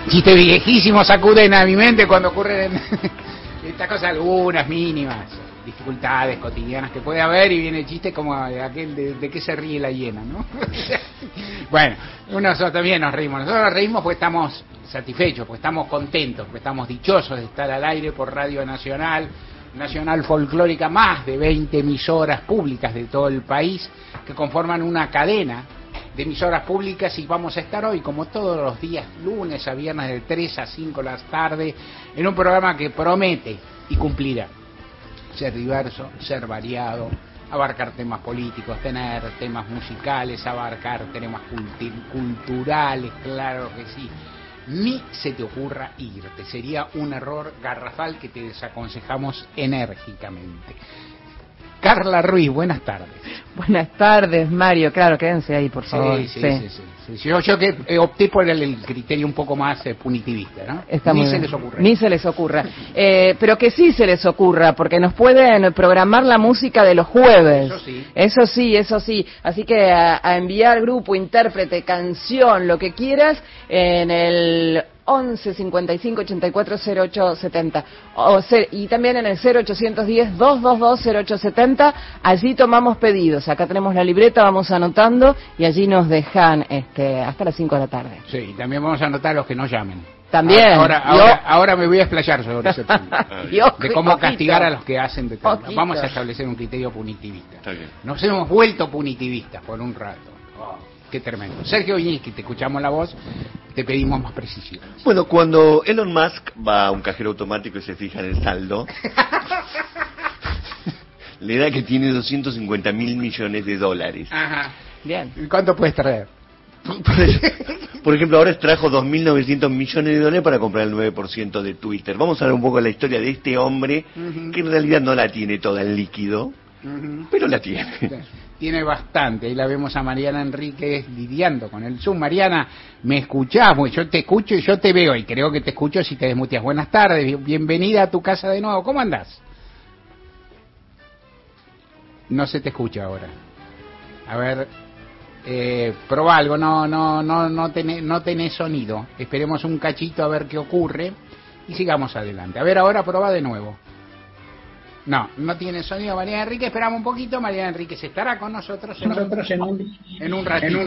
Chistes viejísimos sacuden a mi mente cuando ocurren estas cosas, algunas mínimas dificultades cotidianas que puede haber, y viene el chiste como aquel de qué se ríe la hiena, ¿no? Bueno, nosotros también nos reímos. Nosotros nos reímos porque estamos satisfechos, porque estamos contentos, porque estamos dichosos de estar al aire por Radio Nacional Folclórica, más de 20 emisoras públicas de todo el país que conforman una cadena de emisoras públicas, y vamos a estar hoy, como todos los días, lunes a viernes, de 3 a 5 de la tarde, en un programa que promete y cumplirá ser diverso, ser variado, abarcar temas políticos, tener temas musicales, abarcar temas culturales, claro que sí. Ni se te ocurra irte, sería un error garrafal que te desaconsejamos enérgicamente. Carla Ruiz, buenas tardes. Buenas tardes, Mario. Claro, quédense ahí, por favor. Sí. Yo que opté por el criterio un poco más punitivista, ¿no? Ni se les ocurra. Ni se les ocurra. Pero que sí se les ocurra, porque nos pueden programar la música de los jueves. Eso sí. Así que a enviar grupo, intérprete, canción, lo que quieras, en el 11 55 84 08 70 y también en el 0810 222 0870. Allí tomamos pedidos. Acá tenemos la libreta, vamos anotando y allí nos dejan hasta las 5 de la tarde. Sí, también vamos a anotar a los que no llamen. También. Ahora me voy a explayar sobre ese punto. De cómo castigar a los que hacen determinado. Vamos a establecer un criterio punitivista. Nos hemos vuelto punitivistas por un rato. Qué tremendo. Sergio Viñeschi, te escuchamos la voz, te pedimos más precisión. Bueno, cuando Elon Musk va a un cajero automático y se fija en el saldo, le da que tiene 250.000 millones de dólares. Ajá. Bien. ¿Cuánto puedes traer? Por ejemplo, ahora extrajo 2.900 millones de dólares para comprar el 9% de Twitter. Vamos a ver un poco la historia de este hombre, que en realidad no la tiene toda en líquido, pero la tiene. Tiene bastante. Ahí la vemos a Mariana Enríquez lidiando con el Zoom. Mariana, ¿me escuchás? Porque yo te escucho y yo te veo, y creo que te escucho si te desmuteas. Buenas tardes, bienvenida a tu casa de nuevo. ¿Cómo andás? No se te escucha ahora. A ver, probá algo. No tenés sonido. Esperemos un cachito a ver qué ocurre y sigamos adelante. A ver, ahora probá de nuevo. No tiene sonido Mariana Enríquez. Esperamos un poquito. Mariana Enríquez estará con nosotros en un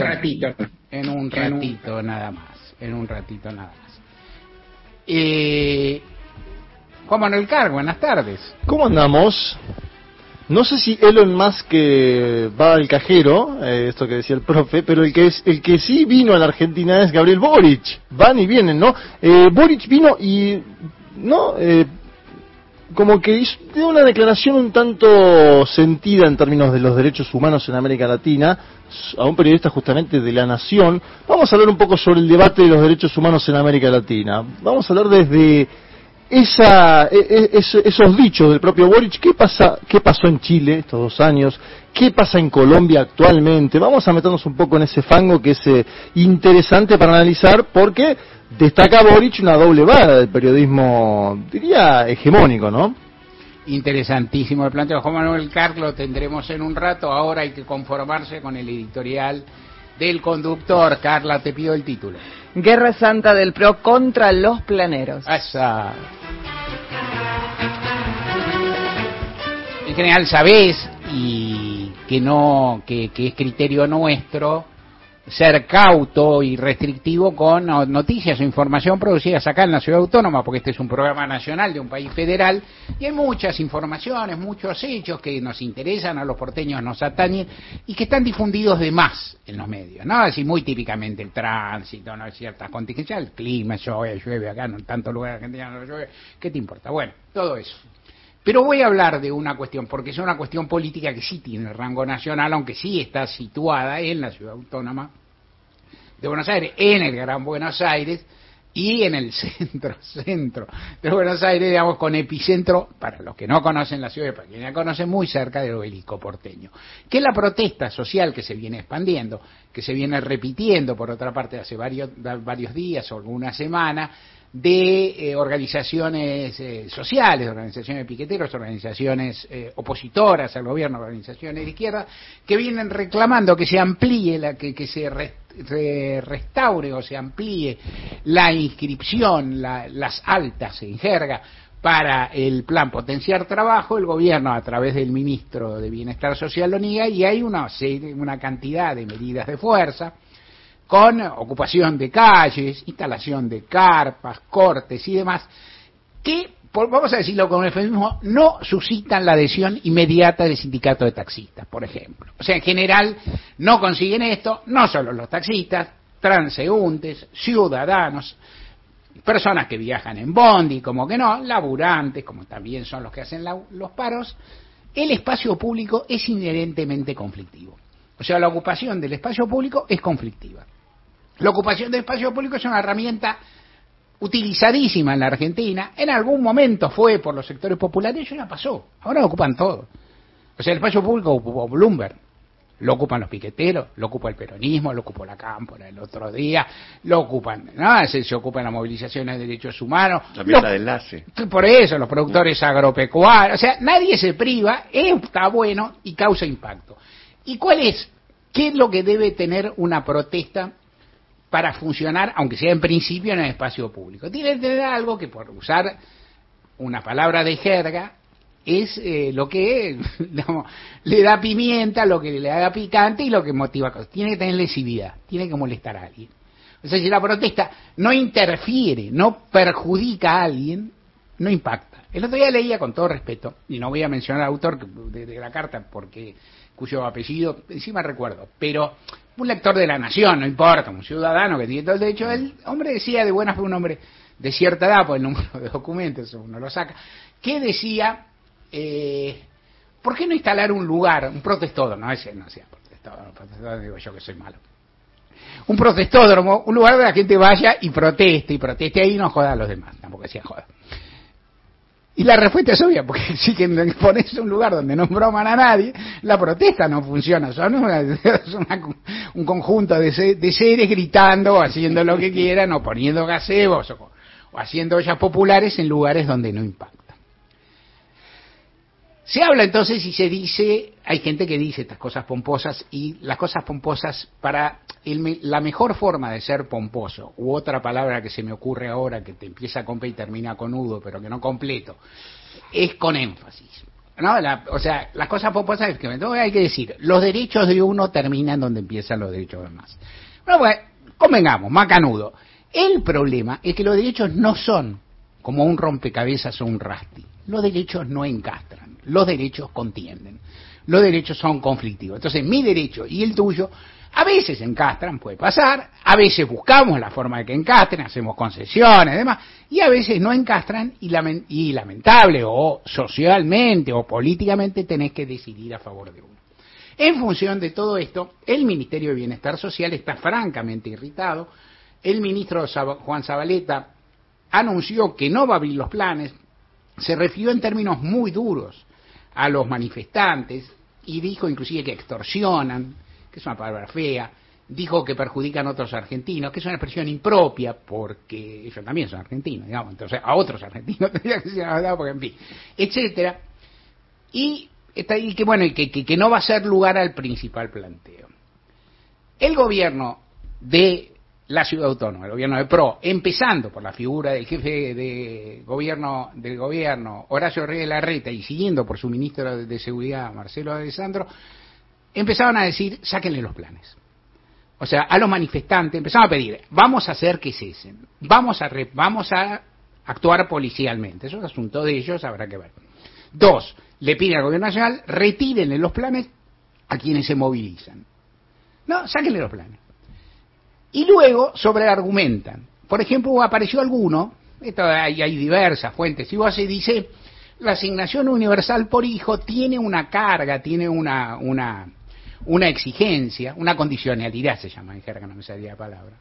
ratito nada más. Juan Manuel Carg, buenas tardes. ¿Cómo andamos? No sé si Elon Musk va al cajero, esto que decía el profe, pero el que sí vino a la Argentina es Gabriel Boric. Van y vienen, ¿no? Boric vino y como que dio una declaración un tanto sentida en términos de los derechos humanos en América Latina, a un periodista justamente de La Nación. Vamos a hablar un poco sobre el debate de los derechos humanos en América Latina. Vamos a hablar desde esos dichos del propio Boric. ¿Qué pasó en Chile estos 2 años? ¿Qué pasa en Colombia actualmente? Vamos a meternos un poco en ese fango que es interesante para analizar, porque destaca Boric una doble vara del periodismo, diría, hegemónico, ¿no? Interesantísimo el planteo. Juan Manuel Carg lo tendremos en un rato. Ahora hay que conformarse con el editorial del conductor. Carla, te pido el título. Guerra Santa del PRO contra los planeros. Esa. En general sabés, y que es criterio nuestro, ser cauto y restrictivo con noticias o información producidas acá en la Ciudad Autónoma, porque este es un programa nacional de un país federal, y hay muchas informaciones, muchos hechos que nos interesan, a los porteños nos atañen, y que están difundidos de más en los medios, ¿no? Así muy típicamente el tránsito, ¿no? Ciertas contingencias, el clima, llueve acá, no en tantos lugares argentinos no llueve, ¿qué te importa? Bueno, todo eso. Pero voy a hablar de una cuestión, porque es una cuestión política que sí tiene rango nacional, aunque sí está situada en la Ciudad Autónoma de Buenos Aires, en el Gran Buenos Aires, y en el centro de Buenos Aires, digamos, con epicentro, para los que no conocen la ciudad, para quienes la conocen, muy cerca del Obelisco porteño, que es la protesta social que se viene expandiendo, que se viene repitiendo, por otra parte, hace varios días o alguna semana, de organizaciones sociales, organizaciones de piqueteros, organizaciones opositoras al gobierno, organizaciones de izquierda, que vienen reclamando que se amplíe, que se restaure o se amplíe la inscripción, las altas en jerga, para el plan Potenciar Trabajo, el gobierno a través del ministro de Bienestar Social lo niega y hay una cantidad de medidas de fuerza con ocupación de calles, instalación de carpas, cortes y demás, que, vamos a decirlo con un eufemismo, no suscitan la adhesión inmediata del sindicato de taxistas, por ejemplo. O sea, en general no consiguen esto, no solo los taxistas, transeúntes, ciudadanos, personas que viajan en bondi, como que no, laburantes, como también son los que hacen los paros. El espacio público es inherentemente conflictivo. O sea, la ocupación del espacio público es conflictiva. La ocupación del espacio público es una herramienta utilizadísima en la Argentina. En algún momento fue por los sectores populares y ya pasó. Ahora lo ocupan todo. O sea, el espacio público ocupó Bloomberg, lo ocupan los piqueteros, lo ocupa el peronismo, lo ocupó la Cámpora el otro día, lo ocupan, ¿no? Se ocupan las movilizaciones de derechos humanos. La mesa de enlace. Por eso, los productores agropecuarios. O sea, nadie se priva, está bueno y causa impacto. ¿Y qué es lo que debe tener una protesta para funcionar, aunque sea en principio en el espacio público? Tiene que tener algo que, por usar una palabra de jerga, es lo que digamos, le da pimienta, lo que le da picante y lo que motiva cosas. Tiene que tener lesividad, tiene que molestar a alguien. O sea, si la protesta no interfiere, no perjudica a alguien, no impacta. El otro día leía, con todo respeto, y no voy a mencionar al autor de la carta cuyo apellido encima recuerdo, pero un lector de La Nación, no importa, un ciudadano que tiene todo el derecho, el hombre decía, de buena fe, un hombre de cierta edad, por el número de documentos uno lo saca, que decía, ¿por qué no instalar un lugar, un protestódromo? No, ese no sea protestódromo, digo yo que soy malo. Un protestódromo, un lugar donde la gente vaya y proteste ahí y no joda a los demás, tampoco decía joda. Y la respuesta es obvia, porque si que pones un lugar donde no broman a nadie, la protesta no funciona, son un conjunto de seres gritando o haciendo lo que quieran, o poniendo gazebos o haciendo ollas populares en lugares donde no impactan. Se habla entonces y se dice, hay gente que dice estas cosas pomposas, y las cosas pomposas, para la mejor forma de ser pomposo, u otra palabra que se me ocurre ahora, que te empieza con P y termina con udo, pero que no completo, es con énfasis, ¿no? O sea, las cosas pomposas es que hay que decir, los derechos de uno terminan donde empiezan los derechos de demás. Bueno, pues, convengamos, macanudo. El problema es que los derechos no son como un rompecabezas o un rasti. Los derechos no encastran, los derechos contienden, los derechos son conflictivos. Entonces, mi derecho y el tuyo a veces encastran, puede pasar, a veces buscamos la forma de que encastren, hacemos concesiones, demás, y a veces no encastran y lamentable o socialmente o políticamente tenés que decidir a favor de uno. En función de todo esto, el Ministerio de Bienestar Social está francamente irritado. El ministro Juan Zabaleta anunció que no va a abrir los planes, se refirió en términos muy duros a los manifestantes y dijo inclusive que extorsionan, que es una palabra fea, dijo que perjudican a otros argentinos, que es una expresión impropia porque ellos también son argentinos, digamos, entonces a otros argentinos tendría que ser la verdad, porque en fin, etcétera, y que bueno, y que no va a ser lugar al principal planteo. El gobierno de la ciudad autónoma, el gobierno de PRO, empezando por la figura del jefe del gobierno, Horacio Reyes Larreta, y siguiendo por su ministro de Seguridad, Marcelo Alessandro, empezaban a decir, sáquenle los planes. O sea, a los manifestantes empezaban a pedir, vamos a hacer que cesen, vamos a actuar policialmente, eso es asunto de ellos, habrá que ver. 2, le piden al gobierno nacional, retírenle los planes a quienes se movilizan. No, sáquenle los planes. Y luego sobreargumentan. Por ejemplo, apareció alguno, esto hay diversas fuentes, y vos se dice, la asignación universal por hijo tiene una carga, tiene una exigencia, una condicionalidad se llama, en jerga no me salía la palabra,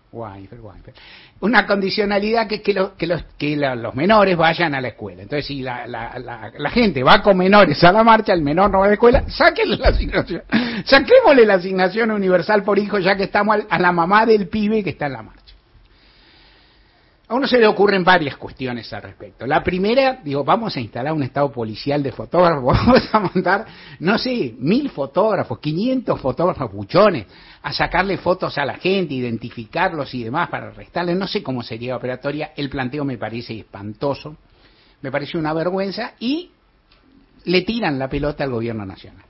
una condicionalidad que los menores vayan a la escuela. Entonces, si la gente va con menores a la marcha, el menor no va a la escuela, sáquenle la asignación, saquémosle la asignación universal por hijo, ya que estamos a la mamá del pibe que está en la marcha. A uno se le ocurren varias cuestiones al respecto. La primera, digo, vamos a instalar un estado policial de fotógrafos, vamos a montar, no sé, 1000 fotógrafos, 500 fotógrafos buchones, a sacarle fotos a la gente, identificarlos y demás para arrestarles. No sé cómo sería operatoria, el planteo me parece espantoso, me parece una vergüenza y le tiran la pelota al gobierno nacional.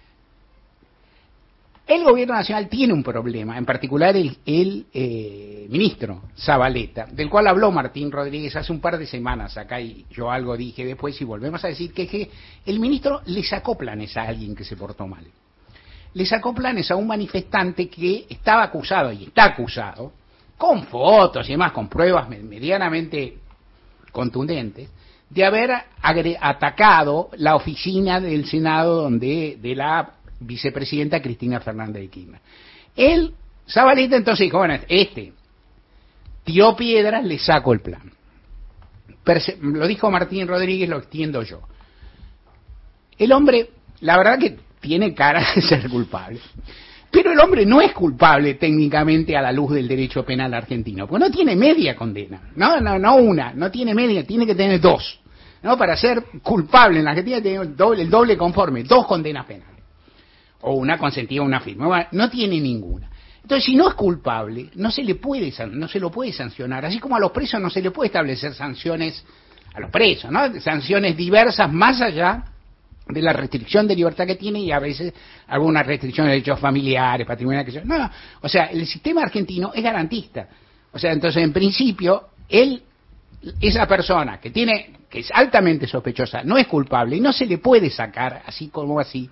El gobierno nacional tiene un problema, en particular el ministro Zabaleta, del cual habló Martín Rodríguez hace un par de semanas acá y yo algo dije después y volvemos a decir que el ministro le sacó planes a alguien que se portó mal. Le sacó planes a un manifestante que estaba acusado y está acusado, con fotos y demás, con pruebas medianamente contundentes, de haber atacado la oficina del Senado de la vicepresidenta Cristina Fernández de Kirchner. Él, Zabaleta, entonces dijo, bueno, tiró piedras, le saco el plan. Lo dijo Martín Rodríguez, lo extiendo yo. El hombre, la verdad que tiene cara de ser culpable. Pero el hombre no es culpable técnicamente a la luz del derecho penal argentino, porque no tiene media condena. No una, no tiene media, tiene que tener 2. ¿No? Para ser culpable en la Argentina tiene el doble conforme, 2 condenas penales. O una consentida, una firme. No tiene ninguna. Entonces, si no es culpable, no se lo puede sancionar. Así como a los presos no se le puede establecer sanciones a los presos, ¿no? Sanciones diversas más allá de la restricción de libertad que tiene y a veces alguna restricción de derechos familiares, patrimoniales. No, o sea, el sistema argentino es garantista. O sea, entonces, en principio, esa persona que es altamente sospechosa, no es culpable y no se le puede sacar así como así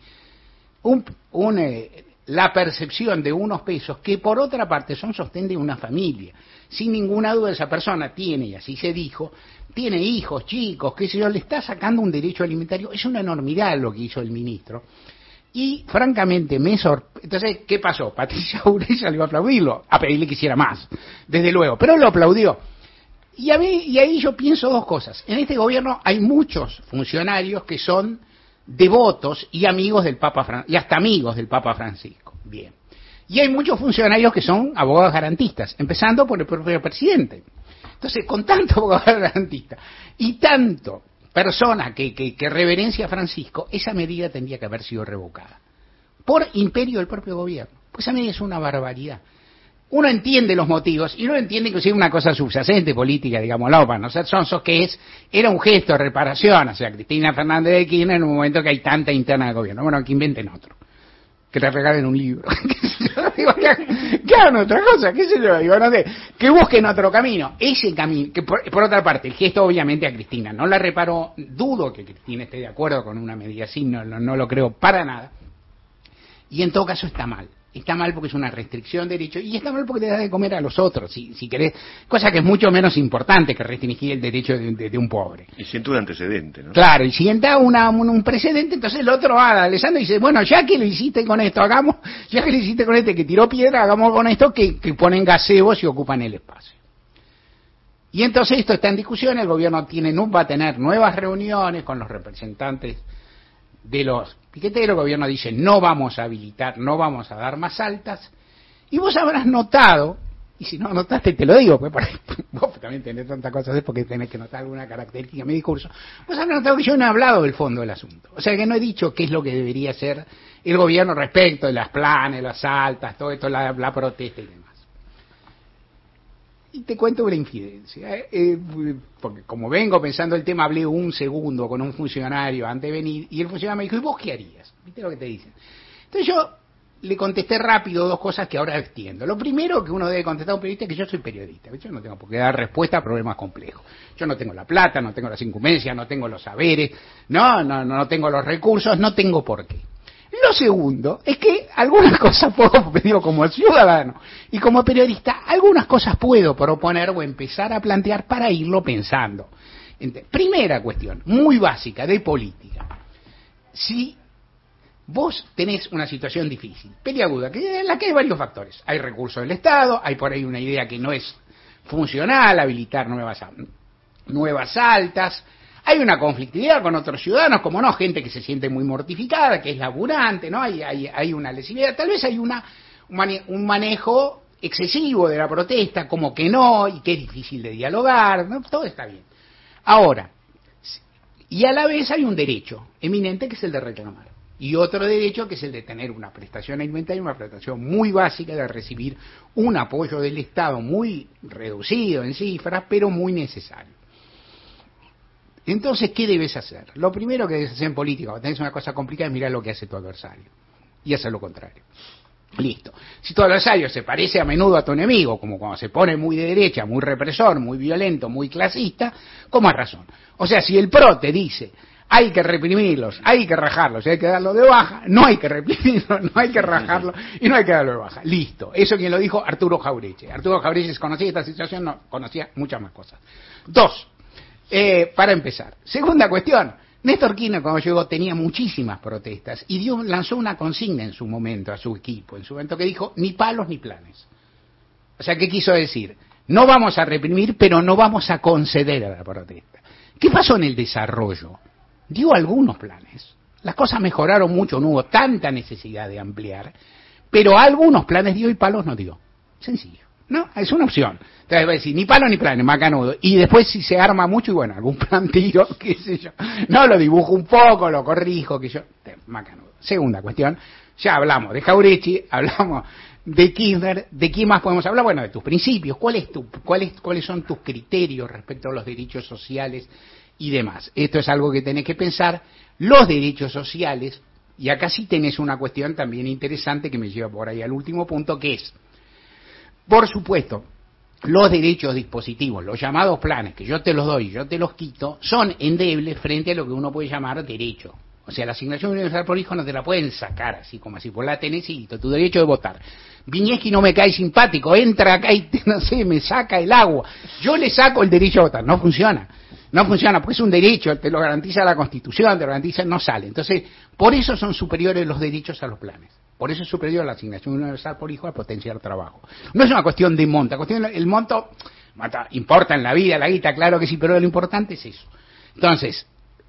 la percepción de unos pesos que por otra parte son sostén de una familia. Sin ninguna duda esa persona tiene, y así se dijo, tiene hijos, chicos, qué sé yo, le está sacando un derecho alimentario. Es una enormidad lo que hizo el ministro. Y francamente entonces, ¿qué pasó? Patricia Bullrich salió a aplaudirlo, a pedirle que hiciera más, desde luego, pero él lo aplaudió. Y ahí yo pienso 2 cosas. En este gobierno hay muchos funcionarios que son devotos y amigos del Papa y hasta amigos del Papa Francisco. Bien. Y hay muchos funcionarios que son abogados garantistas, empezando por el propio presidente. Entonces, con tanto abogado garantista y tanto persona que reverencia a Francisco, esa medida tendría que haber sido revocada por imperio del propio gobierno. Pues esa medida es una barbaridad. Uno entiende los motivos y uno entiende que es una cosa subyacente política, digámoslo, para no ser sonsos, que era un gesto de reparación hacia Cristina Fernández de Kirchner en un momento que hay tanta interna del gobierno. Bueno, que inventen otro, que le regalen un libro, que hagan otra cosa, qué sé yo, digo, no sé, que busquen otro camino. Ese camino, que por otra parte, el gesto obviamente a Cristina no la reparó, dudo que Cristina esté de acuerdo con una medida así, no lo creo para nada, y en todo caso está mal. Está mal porque es una restricción de derecho y está mal porque te da de comer a los otros, si querés, cosa que es mucho menos importante que restringir el derecho de un pobre. Y sienta un antecedente, ¿no? Claro, y sienta un precedente, entonces el otro va Alessandro y dice, bueno, ya que lo hiciste con esto, ya que lo hiciste con este que tiró piedra, hagamos con esto que ponen gazebos y ocupan el espacio. Y entonces esto está en discusión, el gobierno va a tener nuevas reuniones con los representantes de los piqueteros, el gobierno dice no vamos a habilitar, no vamos a dar más altas, y vos habrás notado, y si no notaste te lo digo, pues vos también tenés tantas cosas, es porque tenés que notar alguna característica en mi discurso, vos habrás notado que yo no he hablado del fondo del asunto, o sea que no he dicho qué es lo que debería hacer el gobierno respecto de las planes, las altas, todo esto, la protesta y demás. Y te cuento una infidencia, porque como vengo pensando el tema, hablé un segundo con un funcionario antes de venir, y el funcionario me dijo, ¿y vos qué harías? ¿Viste lo que te dicen? Entonces yo le contesté rápido 2 cosas que ahora extiendo. Lo primero que uno debe contestar a un periodista es que yo soy periodista, yo no tengo por qué dar respuesta a problemas complejos. Yo no tengo la plata, no tengo las incumbencias, no tengo los saberes, no tengo los recursos, no tengo por qué. Lo segundo es que algunas cosas puedo, digo, como ciudadano y como periodista, algunas cosas puedo proponer o empezar a plantear para irlo pensando. Primera cuestión, muy básica, de política. Si vos tenés una situación difícil, peliaguda, en la que hay varios factores. Hay recursos del Estado, hay por ahí una idea que no es funcional, habilitar nuevas altas. Hay una conflictividad con otros ciudadanos, como no, gente que se siente muy mortificada, que es laburante, ¿no? Hay una lesividad, tal vez hay un manejo excesivo de la protesta, como que no, y que es difícil de dialogar, ¿no? Todo está bien. Ahora, y a la vez hay un derecho eminente que es el de reclamar, y otro derecho que es el de tener una prestación alimentaria, una prestación muy básica, de recibir un apoyo del Estado muy reducido en cifras, pero muy necesario. Entonces, ¿qué debes hacer? Lo primero que debes hacer en política, cuando tenés una cosa complicada, es mirar lo que hace tu adversario y hacer lo contrario. Listo. Si tu adversario se parece a menudo a tu enemigo, como cuando se pone muy de derecha, muy represor, muy violento, muy clasista, con más razón. O sea, si el PRO te dice, hay que reprimirlos, hay que rajarlos, hay que darlos de baja, no hay que reprimirlos, no hay que rajarlos y no hay que darlos de baja. Listo. Eso quien lo dijo, Arturo Jauretche. Arturo Jauretche conocía esta situación, no conocía muchas más cosas. Dos, para empezar. Segunda cuestión. Néstor Kirchner, cuando llegó, tenía muchísimas protestas y lanzó una consigna en su momento a su equipo, en su momento, que dijo, ni palos ni planes. O sea, ¿qué quiso decir? No vamos a reprimir, pero no vamos a conceder a la protesta. ¿Qué pasó en el desarrollo? Dio algunos planes. Las cosas mejoraron mucho, no hubo tanta necesidad de ampliar, pero algunos planes dio y palos no dio. Sencillo. No, es una opción. Entonces va a decir, ni palo ni planes, macanudo. Y después si se arma mucho, y bueno, algún plan tiro, qué sé yo. No, lo dibujo un poco, lo corrijo, que yo, macanudo. Segunda cuestión, ya hablamos de Jauretche, hablamos de Kirchner, ¿de quién más podemos hablar? Bueno, de tus principios. ¿Cuáles son tus criterios respecto a los derechos sociales y demás? Esto es algo que tenés que pensar. Los derechos sociales, y acá sí tenés una cuestión también interesante que me lleva por ahí al último punto, que es, por supuesto, los derechos dispositivos, los llamados planes, que yo te los doy, yo te los quito, son endebles frente a lo que uno puede llamar derecho. O sea, la asignación universal por hijo no te la pueden sacar así como así, por la tenés y tu derecho de votar. Viñeski no me cae simpático, entra acá y no sé, me saca el agua. Yo le saco el derecho a votar, no funciona. No funciona, porque es un derecho, te lo garantiza la Constitución, te lo garantiza, no sale. Entonces, por eso son superiores los derechos a los planes. Por eso es superior la asignación universal por hijo a potenciar trabajo. No es una cuestión de monto, el monto importa en la vida, la guita, claro que sí, pero lo importante es eso. Entonces,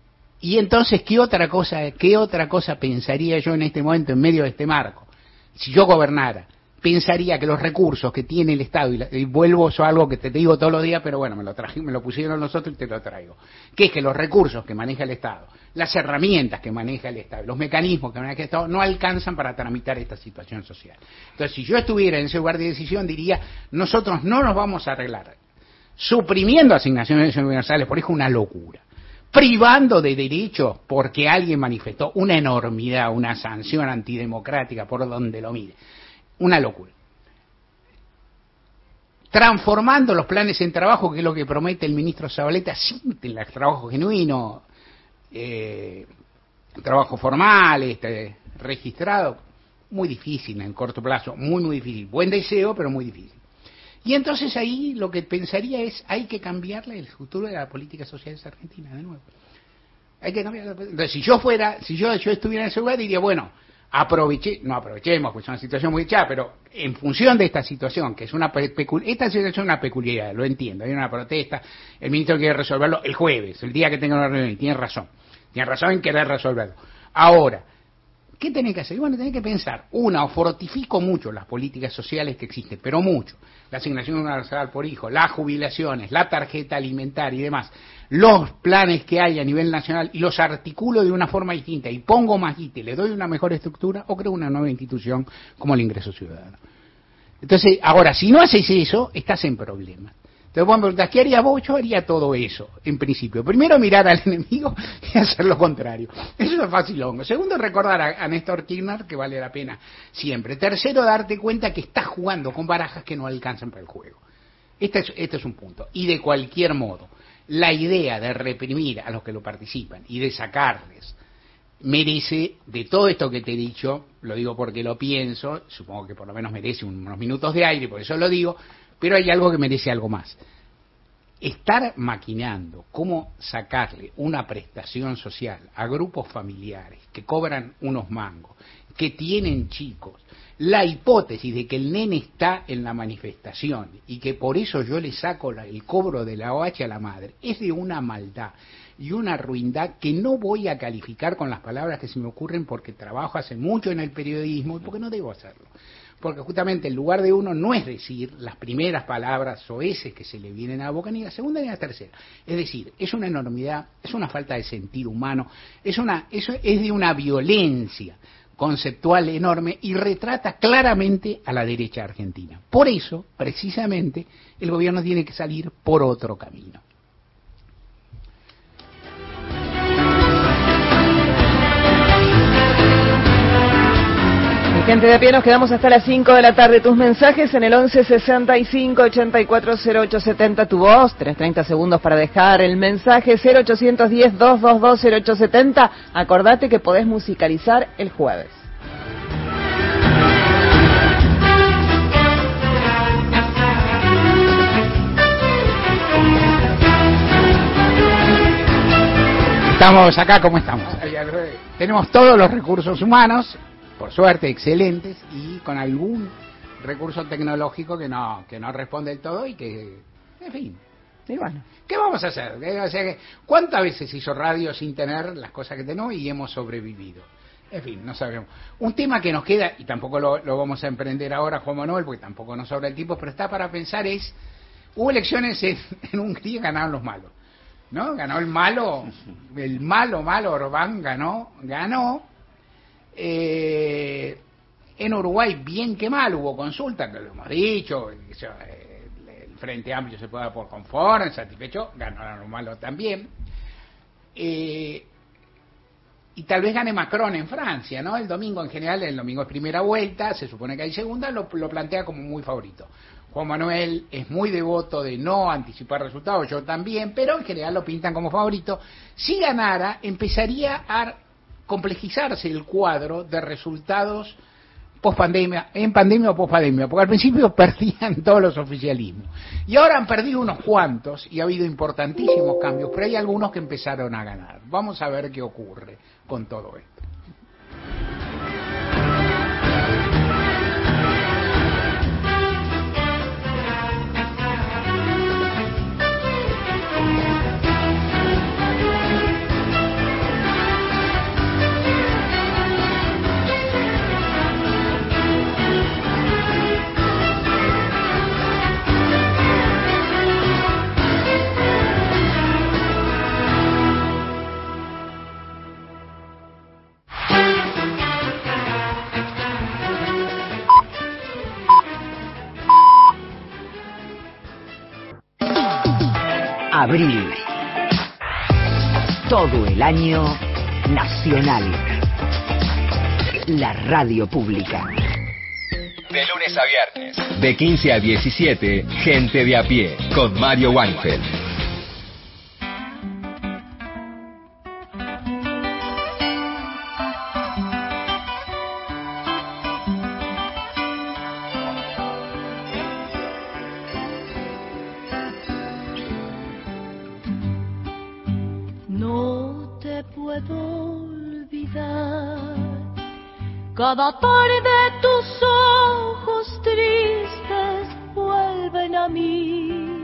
¿qué otra cosa pensaría yo en este momento, en medio de este marco? Si yo gobernara, pensaría que los recursos que tiene el Estado, y vuelvo a algo que te digo todos los días, pero bueno, me lo pusieron nosotros y te lo traigo, que es que los recursos que maneja el Estado, las herramientas que maneja el Estado, los mecanismos que maneja el Estado, no alcanzan para tramitar esta situación social. Entonces, si yo estuviera en ese lugar de decisión, diría, nosotros no nos vamos a arreglar suprimiendo asignaciones universales por hijo, una locura, privando de derechos porque alguien manifestó una enormidad, una sanción antidemocrática por donde lo mire. Una locura. Transformando los planes en trabajo, que es lo que promete el ministro Zabaleta, sin el trabajo genuino, trabajo formal, registrado, muy difícil en el corto plazo, muy difícil. Buen deseo, pero muy difícil. Y entonces ahí lo que pensaría es, hay que cambiarle el futuro de la política social de Argentina, de nuevo. Hay que cambiarla. Entonces, si yo estuviera en ese lugar, diría, bueno, no aprovechemos, pues es una situación muy echada, pero en función de esta situación, que es esta situación es una peculiaridad, lo entiendo, hay una protesta, el ministro quiere resolverlo el jueves, el día que tenga una reunión, y tiene razón en querer resolverlo. Ahora, ¿qué tenés que hacer? Bueno, tenés que pensar, o fortifico mucho las políticas sociales que existen, pero mucho, la asignación universal por hijo, las jubilaciones, la tarjeta alimentaria y demás, los planes que hay a nivel nacional y los articulo de una forma distinta y pongo más guita, le doy una mejor estructura o creo una nueva institución como el ingreso ciudadano. Entonces, ahora, si no haces eso, estás en problemas. Entonces, vos me preguntás, ¿qué haría vos? Yo haría todo eso, en principio. Primero, mirar al enemigo y hacer lo contrario. Eso es facilongo. Segundo, recordar a Néstor Kirchner, que vale la pena siempre. Tercero, darte cuenta que estás jugando con barajas que no alcanzan para el juego. Este es un punto. Y de cualquier modo, la idea de reprimir a los que lo participan y de sacarles merece, de todo esto que te he dicho, lo digo porque lo pienso, supongo que por lo menos merece unos minutos de aire, por eso lo digo, pero hay algo que merece algo más. Estar maquinando cómo sacarle una prestación social a grupos familiares que cobran unos mangos, que tienen chicos, la hipótesis de que el nene está en la manifestación y que por eso yo le saco el cobro de la OH a la madre, es de una maldad y una ruindad que no voy a calificar con las palabras que se me ocurren porque trabajo hace mucho en el periodismo y porque no debo hacerlo. porque justamente el lugar de uno no es decir las primeras palabras soeces que se le vienen a la boca, ni la segunda ni la tercera. Es decir, es una enormidad, es una falta de sentido humano, eso es de una violencia conceptual enorme y retrata claramente a la derecha argentina. Por eso, precisamente, el gobierno tiene que salir por otro camino. Gente de a pie, nos quedamos hasta las 5 de la tarde. Tus mensajes en el 1165-840870, tu voz, tenés 30 segundos para dejar el mensaje, 0810-222-0870. Acordate que podés musicalizar el jueves. Estamos acá como estamos. Tenemos todos los recursos humanos, por suerte excelentes, y con algún recurso tecnológico que no responde del todo y que, en fin, y bueno, ¿qué vamos a hacer? O sea, ¿cuántas veces hizo radio sin tener las cosas que tenemos y hemos sobrevivido? En fin, no sabemos. Un tema que nos queda, y tampoco lo vamos a emprender ahora, Juan Manuel, porque tampoco nos sobra el tiempo, pero está para pensar es, hubo elecciones en Hungría, ganaron los malos, ¿no? Ganó el malo, Orbán ganó. En Uruguay, bien que mal, hubo consulta, que lo hemos dicho, el Frente Amplio se puede dar por conforme, satisfecho, ganó lo malo también. Y tal vez gane Macron en Francia, ¿no? El domingo en general, el domingo es primera vuelta, se supone que hay segunda, lo plantea como muy favorito. Juan Manuel es muy devoto de no anticipar resultados, yo también, pero en general lo pintan como favorito. Si ganara, empezaría a complejizarse el cuadro de resultados post-pandemia, en pandemia o post-pandemia, porque al principio perdían todos los oficialismos. Y ahora han perdido unos cuantos y ha habido importantísimos cambios, pero hay algunos que empezaron a ganar. Vamos a ver qué ocurre con todo esto. Abril. Todo el año nacional. La radio pública. De lunes a viernes. De 15 a 17, Gente de a pie, con Mario Weinfeld. Cada tarde tus ojos tristes vuelven a mí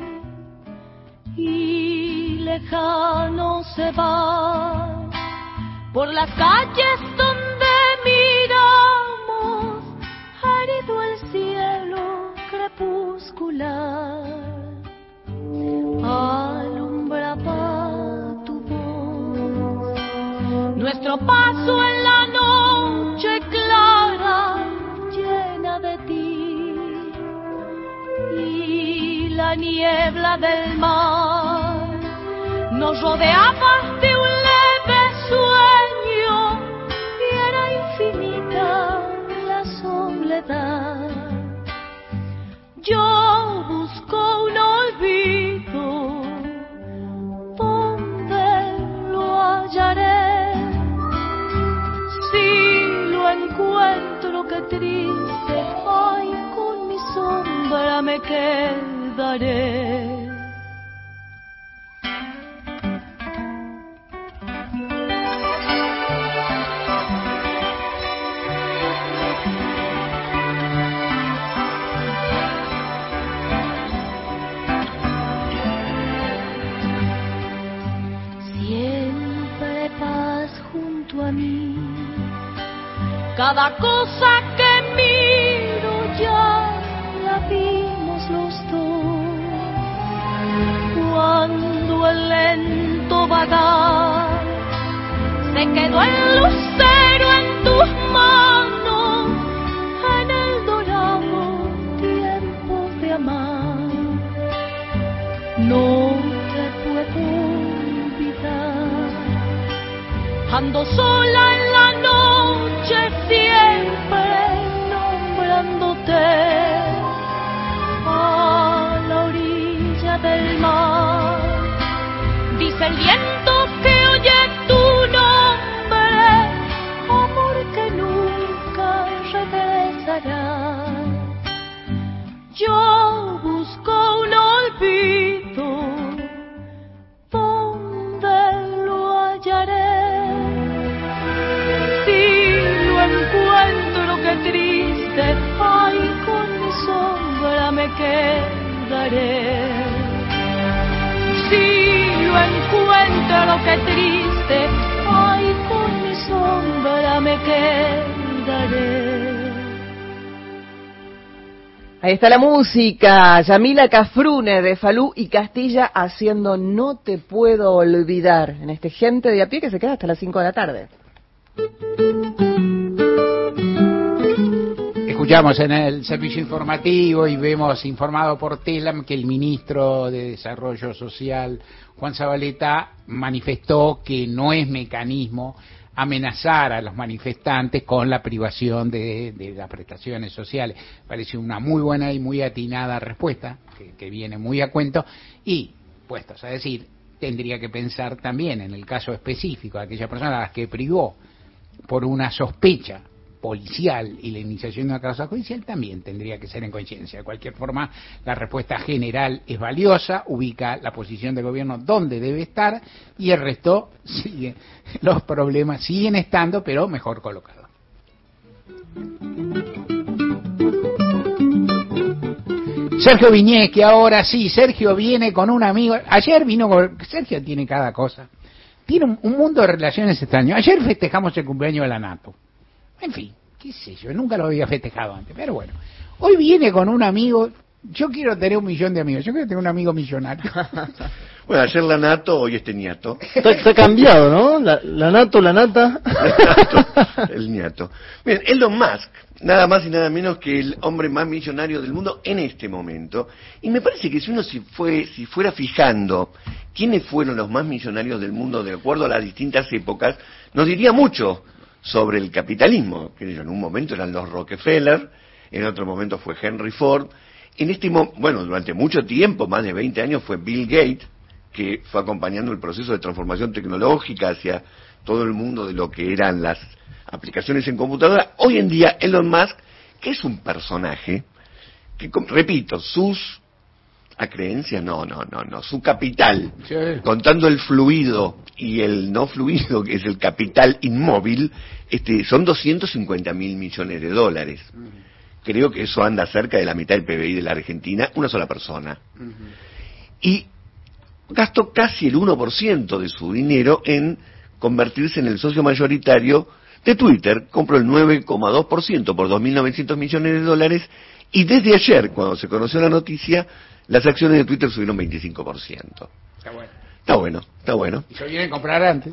y lejano se van por las calles donde miramos, árido el cielo crepuscular, alumbraba tu voz, nuestro paso en la noche clara, llena de ti, y la niebla del mar nos rodeaba de un leve sueño y era infinita la soledad. Yo busco un olvido, ¿dónde lo hallaré? Encuentro que triste, ay, con mi sombra me quedaré. Siempre vas junto a mí. Cada cosa que miro navegar. Se quedó el lucero en tus manos, en el dorado tiempo de amar. No te puedo olvidar, ando sola en la noche siempre nombrándote. A la orilla del mar, dice el viento que oye tu nombre, amor que nunca regresará. Yo busco un olvido, ¿dónde lo hallaré? Si lo encuentro, qué triste, ay, con mi sombra me quedaré. Si lo encuentro, qué triste, ay, con mi sombra me quedaré. Ahí está la música, Yamila Cafrune de Falú y Castilla haciendo No te puedo olvidar, en este Gente de a pie que se queda hasta las 5 de la tarde. Escuchamos en el servicio informativo y vemos informado por Telam que el ministro de Desarrollo Social, Juan Zabaleta, manifestó que no es mecanismo amenazar a los manifestantes con la privación de las prestaciones sociales. Parece una muy buena y muy atinada respuesta, que viene muy a cuento, y, puestos a decir, tendría que pensar también en el caso específico de aquella persona a las que privó por una sospecha policial y la iniciación de una causa judicial, también tendría que ser en conciencia. De cualquier forma, la respuesta general es valiosa, ubica la posición del gobierno donde debe estar y el resto sigue, los problemas siguen estando, pero mejor colocados. Sergio Viñez, que ahora sí, Sergio viene con un amigo, ayer vino con, Sergio tiene cada cosa, tiene un mundo de relaciones extraños. Ayer festejamos el cumpleaños de la NATO. En fin, qué sé yo, nunca lo había festejado antes, pero bueno. Hoy viene con un amigo, yo quiero tener 1 millón de amigos, yo quiero tener un amigo millonario. Bueno, ayer la NATO, hoy este ñato. Está cambiado, ¿no? La NATO, la nata. El ñato. Bien, Elon Musk, nada más y nada menos que el hombre más millonario del mundo en este momento. Y me parece que si uno si fuera fijando quiénes fueron los más millonarios del mundo de acuerdo a las distintas épocas, nos diría mucho sobre el capitalismo, que en un momento eran los Rockefeller, en otro momento fue Henry Ford, bueno, durante mucho tiempo, más de 20 años, fue Bill Gates, que fue acompañando el proceso de transformación tecnológica hacia todo el mundo de lo que eran las aplicaciones en computadora. Hoy en día Elon Musk, que es un personaje, que repito, sus acreencias, su capital, sí, contando el fluido y el no fluido, que es el capital inmóvil, son 250.000 millones de dólares. Creo que eso anda cerca de la mitad del PBI de la Argentina, una sola persona. Y gastó casi el 1% de su dinero en convertirse en el socio mayoritario de Twitter. Compró el 9,2% por 2.900 millones de dólares y desde ayer, cuando se conoció la noticia, las acciones de Twitter subieron 25%. Está bueno. Y yo vine a comprar antes.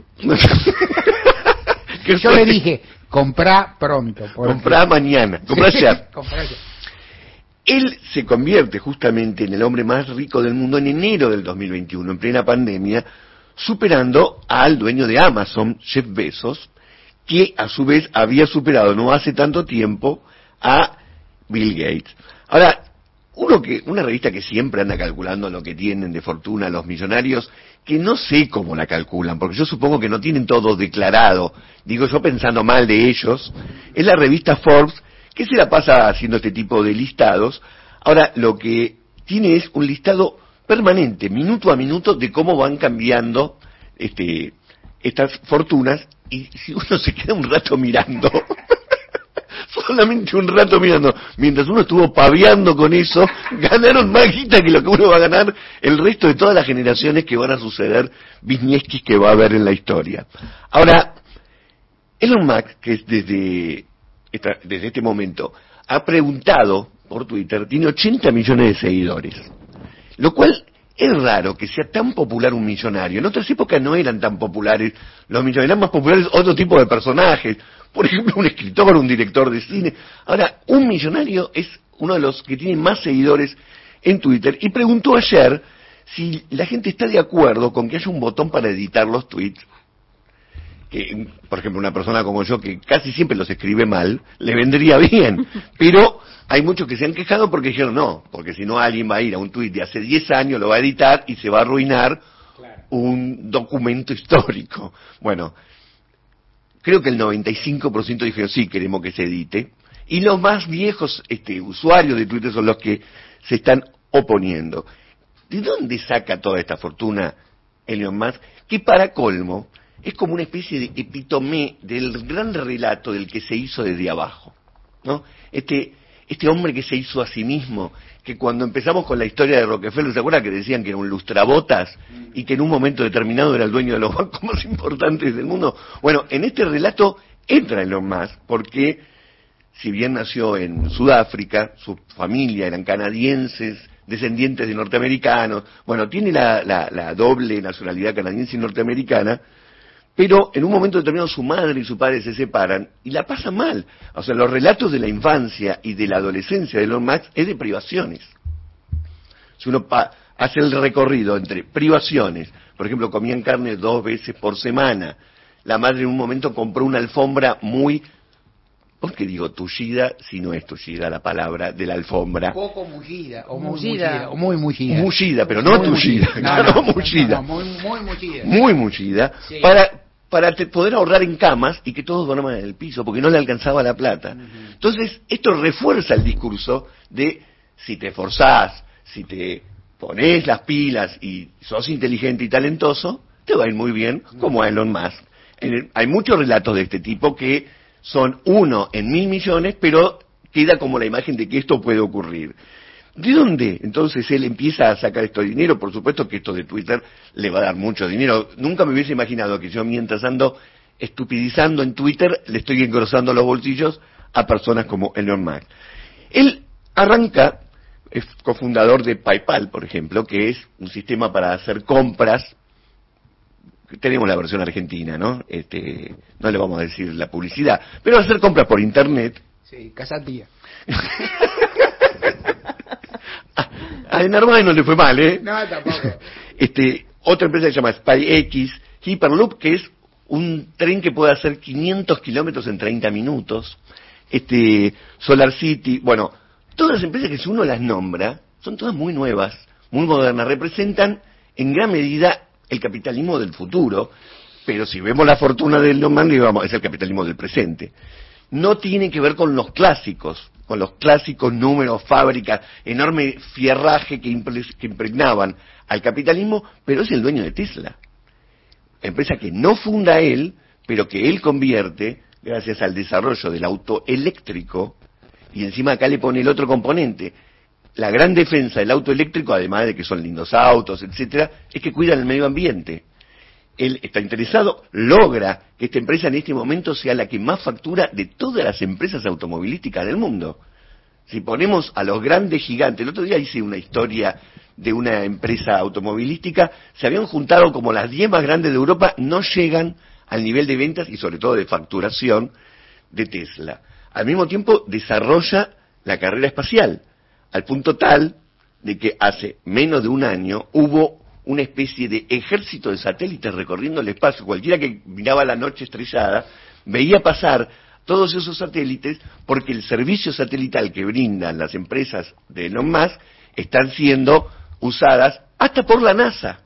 Yo le dije, comprá pronto. Comprá mañana, comprá ya. Él se convierte justamente en el hombre más rico del mundo en enero del 2021, en plena pandemia, superando al dueño de Amazon, Jeff Bezos, que a su vez había superado no hace tanto tiempo a Bill Gates. Ahora, una revista que siempre anda calculando lo que tienen de fortuna los millonarios, que no sé cómo la calculan, porque yo supongo que no tienen todo declarado, digo yo pensando mal de ellos, es la revista Forbes, que se la pasa haciendo este tipo de listados. Ahora, lo que tiene es un listado permanente, minuto a minuto, de cómo van cambiando estas fortunas, y si uno se queda un rato mirando, solamente un rato mirando, mientras uno estuvo paviando con eso, ganaron más guita que lo que uno va a ganar el resto de todas las generaciones que van a suceder, bisnieskis que va a haber en la historia. Ahora, Elon Musk, que es desde este momento, ha preguntado por Twitter, tiene 80 millones de seguidores, lo cual es raro que sea tan popular un millonario. En otras épocas no eran tan populares los millonarios, eran más populares otro tipo de personajes. Por ejemplo, un escritor, un director de cine. Ahora, un millonario es uno de los que tiene más seguidores en Twitter. Y preguntó ayer si la gente está de acuerdo con que haya un botón para editar los tweets. Que, por ejemplo, una persona como yo, que casi siempre los escribe mal, le vendría bien. Pero hay muchos que se han quejado porque dijeron no, porque si no alguien va a ir a un tuit de hace 10 años, lo va a editar y se va a arruinar un documento histórico. Bueno, creo que el 95% dijeron sí, queremos que se edite. Y los más viejos usuarios de Twitter son los que se están oponiendo. ¿De dónde saca toda esta fortuna Elon Musk? Que para colmo es como una especie de epítome del gran relato del que se hizo desde abajo, ¿no? Este hombre que se hizo a sí mismo, que cuando empezamos con la historia de Rockefeller, ¿se acuerdan que decían que era un lustrabotas y que en un momento determinado era el dueño de los bancos más importantes del mundo? Bueno, en este relato entra Elon Musk porque, si bien nació en Sudáfrica, su familia eran canadienses, descendientes de norteamericanos, bueno, tiene la doble nacionalidad canadiense y norteamericana, pero en un momento determinado su madre y su padre se separan y la pasan mal. O sea, los relatos de la infancia y de la adolescencia de Elon Musk es de privaciones. Si uno hace el recorrido entre privaciones, por ejemplo, comían carne 2 veces por semana, la madre en un momento compró una alfombra muy... ¿Por qué digo tullida si no es tullida la palabra de la alfombra? Poco mullida, o muy mullida, o muy mullida. Mullida, pero no tullida, claro, mullida. Muy mullida. Muy mullida, sí. Para poder ahorrar en camas y que todos duerman en el piso, porque no le alcanzaba la plata. Entonces, esto refuerza el discurso de si te esforzás, si te pones las pilas y sos inteligente y talentoso, te va a ir muy bien, como a Elon Musk. Hay muchos relatos de este tipo que son 1 en 1000 millones, pero queda como la imagen de que esto puede ocurrir. ¿De dónde entonces él empieza a sacar esto de dinero? Por supuesto que esto de Twitter le va a dar mucho dinero. Nunca me hubiese imaginado que yo, mientras ando estupidizando en Twitter, le estoy engrosando los bolsillos a personas como Elon Musk. Él arranca, es cofundador de PayPal, por ejemplo, que es un sistema para hacer compras. Tenemos la versión argentina, ¿no? No le vamos a decir la publicidad, pero hacer compras por internet. Sí, Casatía. A Narváez no le fue mal, ¿eh? No, tampoco. Otra empresa que se llama SpyX, Hyperloop, que es un tren que puede hacer 500 kilómetros en 30 minutos. SolarCity, bueno, todas las empresas que si uno las nombra, son todas muy nuevas, muy modernas, representan en gran medida el capitalismo del futuro, pero si vemos la fortuna de Elon Musk, digamos, es el capitalismo del presente. No tiene que ver con los clásicos números, fábricas, enorme fierraje que impregnaban al capitalismo, pero es el dueño de Tesla. Empresa que no funda él, pero que él convierte gracias al desarrollo del auto eléctrico, y encima acá le pone el otro componente. La gran defensa del auto eléctrico, además de que son lindos autos, etcétera, es que cuidan el medio ambiente. Él está interesado, logra que esta empresa en este momento sea la que más factura de todas las empresas automovilísticas del mundo. Si ponemos a los grandes gigantes, el otro día hice una historia de una empresa automovilística, se habían juntado como las 10 más grandes de Europa, no llegan al nivel de ventas y sobre todo de facturación de Tesla. Al mismo tiempo desarrolla la carrera espacial, al punto tal de que hace menos de un año hubo una especie de ejército de satélites recorriendo el espacio. Cualquiera que miraba la noche estrellada veía pasar todos esos satélites porque el servicio satelital que brindan las empresas de Elon Musk están siendo usadas hasta por la NASA.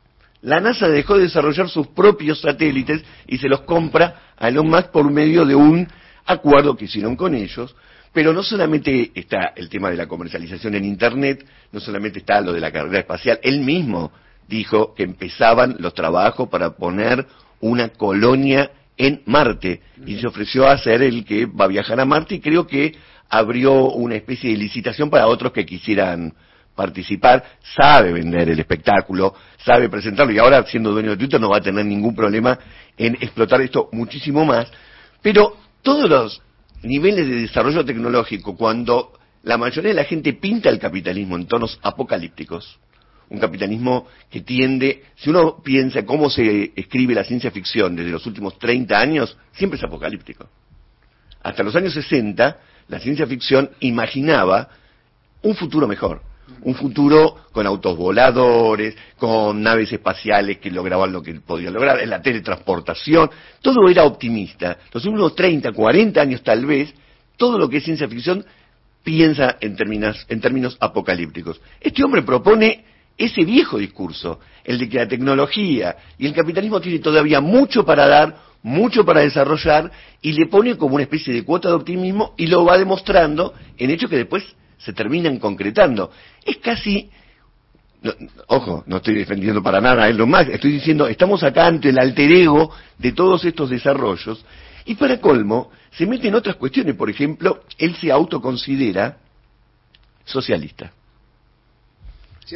La NASA dejó de desarrollar sus propios satélites y se los compra a Elon Musk por medio de un acuerdo que hicieron con ellos. Pero no solamente está el tema de la comercialización en Internet, no solamente está lo de la carrera espacial, él mismo dijo que empezaban los trabajos para poner una colonia en Marte, y se ofreció a ser el que va a viajar a Marte, y creo que abrió una especie de licitación para otros que quisieran participar. Sabe vender el espectáculo, sabe presentarlo, y ahora siendo dueño de Twitter no va a tener ningún problema en explotar esto muchísimo más, pero todos los niveles de desarrollo tecnológico, cuando la mayoría de la gente pinta el capitalismo en tonos apocalípticos, un capitalismo que tiende, si uno piensa cómo se escribe la ciencia ficción desde los últimos 30 años, siempre es apocalíptico. Hasta los años 60, la ciencia ficción imaginaba un futuro mejor. Un futuro con autos voladores, con naves espaciales que lograban lo que podían lograr, en la teletransportación, todo era optimista. Los últimos 30, 40 años tal vez, todo lo que es ciencia ficción piensa en términos apocalípticos. Este hombre propone ese viejo discurso, el de que la tecnología y el capitalismo tienen todavía mucho para dar, mucho para desarrollar, y le pone como una especie de cuota de optimismo y lo va demostrando en hechos que después se terminan concretando. Es casi, ojo, no estoy defendiendo para nada a Elon Musk, estoy diciendo, estamos acá ante el alter ego de todos estos desarrollos, y para colmo, se mete en otras cuestiones. Por ejemplo, él se autoconsidera socialista. Se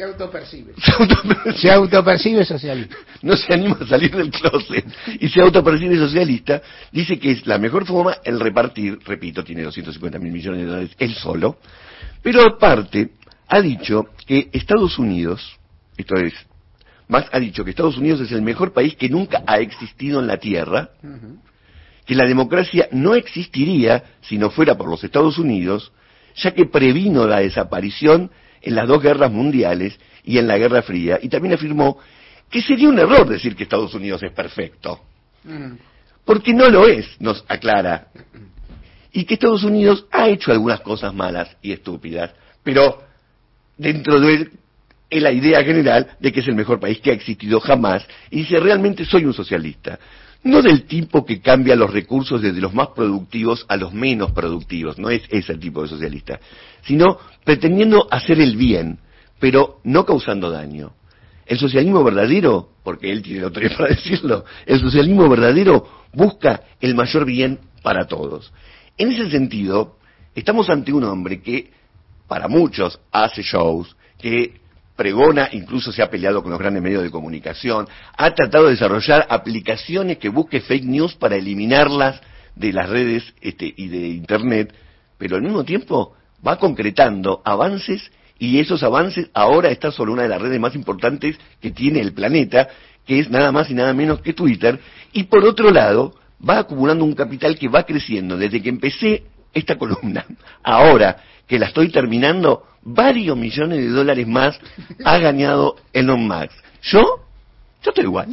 autopercibe socialista. No se anima a salir del closet y se autopercibe socialista. Dice que es la mejor forma el repartir, repito, tiene 250.000 millones de dólares él solo, pero aparte ha dicho que Estados Unidos, esto es, Musk ha dicho que Estados Unidos es el mejor país que nunca ha existido en la Tierra, que la democracia no existiría si no fuera por los Estados Unidos, ya que previno la desaparición en las 2 guerras mundiales y en la Guerra Fría, y también afirmó que sería un error decir que Estados Unidos es perfecto, porque no lo es, nos aclara, y que Estados Unidos ha hecho algunas cosas malas y estúpidas, pero dentro de la idea general de que es el mejor país que ha existido jamás, y dice, realmente soy un socialista. No del tipo que cambia los recursos desde los más productivos a los menos productivos, no es ese tipo de socialista, sino pretendiendo hacer el bien, pero no causando daño. El socialismo verdadero, porque él tiene la autoridad para decirlo, el socialismo verdadero busca el mayor bien para todos. En ese sentido, estamos ante un hombre que, para muchos, hace shows, que pregona, incluso se ha peleado con los grandes medios de comunicación, ha tratado de desarrollar aplicaciones que busque fake news para eliminarlas de las redes y de Internet, pero al mismo tiempo va concretando avances, y esos avances ahora está sobre una de las redes más importantes que tiene el planeta, que es nada más y nada menos que Twitter, y por otro lado va acumulando un capital que va creciendo desde que empecé esta columna. Ahora que la estoy terminando, varios millones de dólares más ha ganado Elon Musk. Yo estoy igual.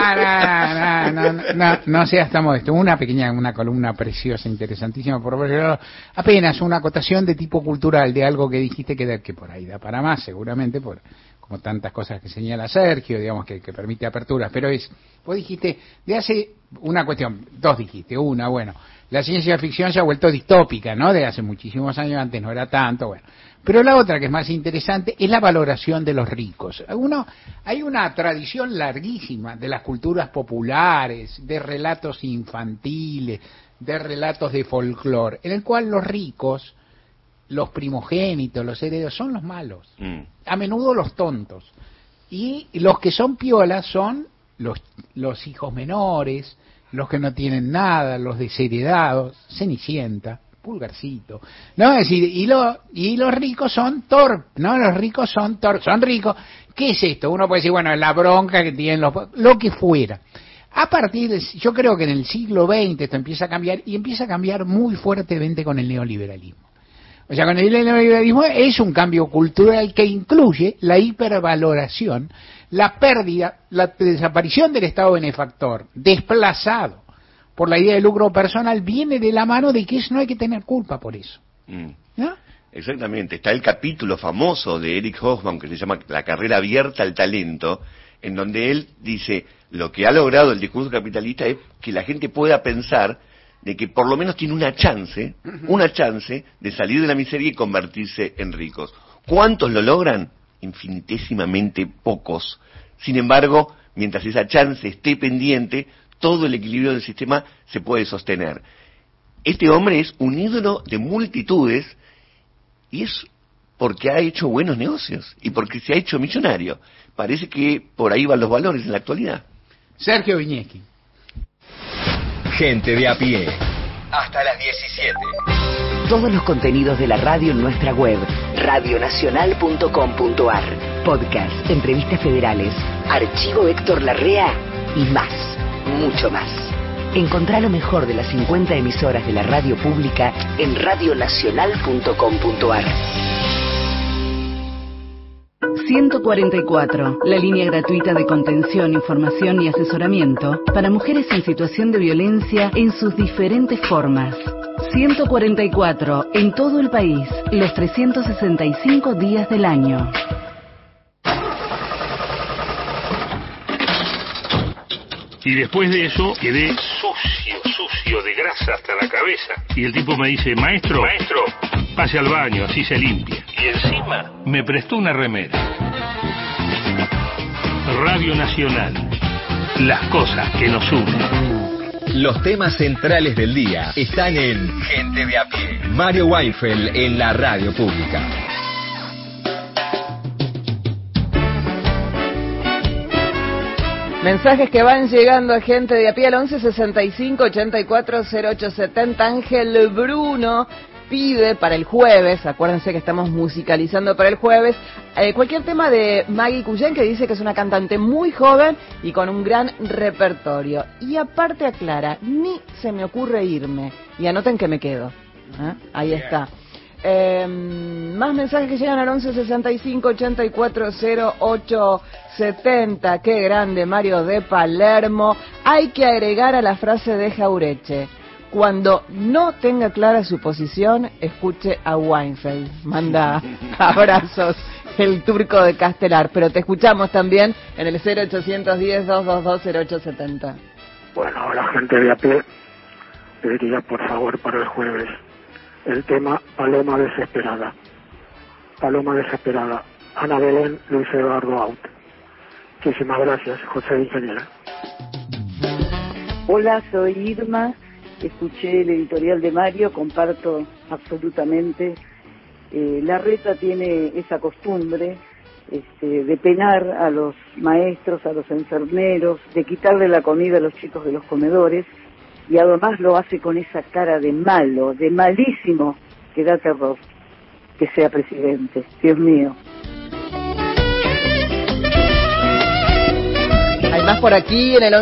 No seas tan modesto. Una columna preciosa, interesantísima, por apenas una acotación de tipo cultural de algo que dijiste que por ahí da para más, seguramente, como tantas cosas que señala Sergio, digamos, que permite aperturas, pero vos dijiste, de hace una cuestión, 2 dijiste, bueno, la ciencia ficción se ha vuelto distópica, ¿no? De hace muchísimos años, antes no era tanto, bueno. Pero la otra que es más interesante es la valoración de los ricos. Hay una tradición larguísima de las culturas populares, de relatos infantiles, de relatos de folclore, en el cual los ricos, los primogénitos, los herederos, son los malos, a menudo los tontos, y los que son piolas son los hijos menores, los que no tienen nada, los desheredados, Cenicienta, Pulgarcito, ¿no? Es decir, y los ricos son torpes, ¿no? Los ricos son ricos. ¿Qué es esto? Uno puede decir, bueno, la bronca que tienen lo que fuera. Yo creo que en el siglo XX esto empieza a cambiar, y empieza a cambiar muy fuertemente con el neoliberalismo. O sea, con el neoliberalismo es un cambio cultural que incluye la hipervaloración, la pérdida, la desaparición del Estado benefactor, desplazado por la idea de lucro personal, viene de la mano de que no hay que tener culpa por eso. ¿No? Exactamente. Está el capítulo famoso de Eric Hobsbawm que se llama La carrera abierta al talento, en donde él dice, lo que ha logrado el discurso capitalista es que la gente pueda pensar de que por lo menos tiene una chance de salir de la miseria y convertirse en ricos. ¿Cuántos lo logran? Infinitesimamente pocos. Sin embargo, mientras esa chance esté pendiente, todo el equilibrio del sistema se puede sostener. Este hombre es un ídolo de multitudes, y es porque ha hecho buenos negocios y porque se ha hecho millonario. Parece que por ahí van los valores en la actualidad. Sergio Viñeski. Gente de a pie. Hasta las 17. Todos los contenidos de la radio en nuestra web, radionacional.com.ar. podcast, entrevistas federales, archivo Héctor Larrea y más, mucho más. Encontrá lo mejor de las 50 emisoras de la radio pública en radionacional.com.ar. 144, la línea gratuita de contención, información y asesoramiento para mujeres en situación de violencia en sus diferentes formas. 144, en todo el país, los 365 días del año. Y después de eso quedé sucio de grasa hasta la cabeza. Y el tipo me dice, maestro, pase al baño, así se limpia. Y encima me prestó una remera. Radio Nacional, las cosas que nos unen. Los temas centrales del día están en Gente de a pie. Mario Weinfeld en la radio pública. Mensajes que van llegando a Gente de a pie al 1165-840870. Ángel Bruno pide para el jueves, acuérdense que estamos musicalizando para el jueves, cualquier tema de Maggie Cuyen, que dice que es una cantante muy joven y con un gran repertorio. Y aparte aclara, ni se me ocurre irme. Y anoten que me quedo. Ahí está. Más mensajes que llegan al 1165-840870. Qué grande, Mario de Palermo. Hay que agregar a la frase de Jaureche: cuando no tenga clara su posición, escuche a Weinfeld. Manda abrazos el turco de Castelar. Pero te escuchamos también en el 0810-222-0870. Bueno, a la gente de a pie pediría por favor para el jueves el tema Paloma Desesperada. Paloma Desesperada. Ana Belén, Luis Eduardo Out. Muchísimas gracias, José Ingeniera. Hola, soy Irma. Escuché el editorial de Mario, comparto absolutamente. Larreta tiene esa costumbre de penar a los maestros, a los enfermeros, de quitarle la comida a los chicos de los comedores, y además lo hace con esa cara de malo, de malísimo, que da terror que sea presidente. Dios mío. Hay más por aquí en el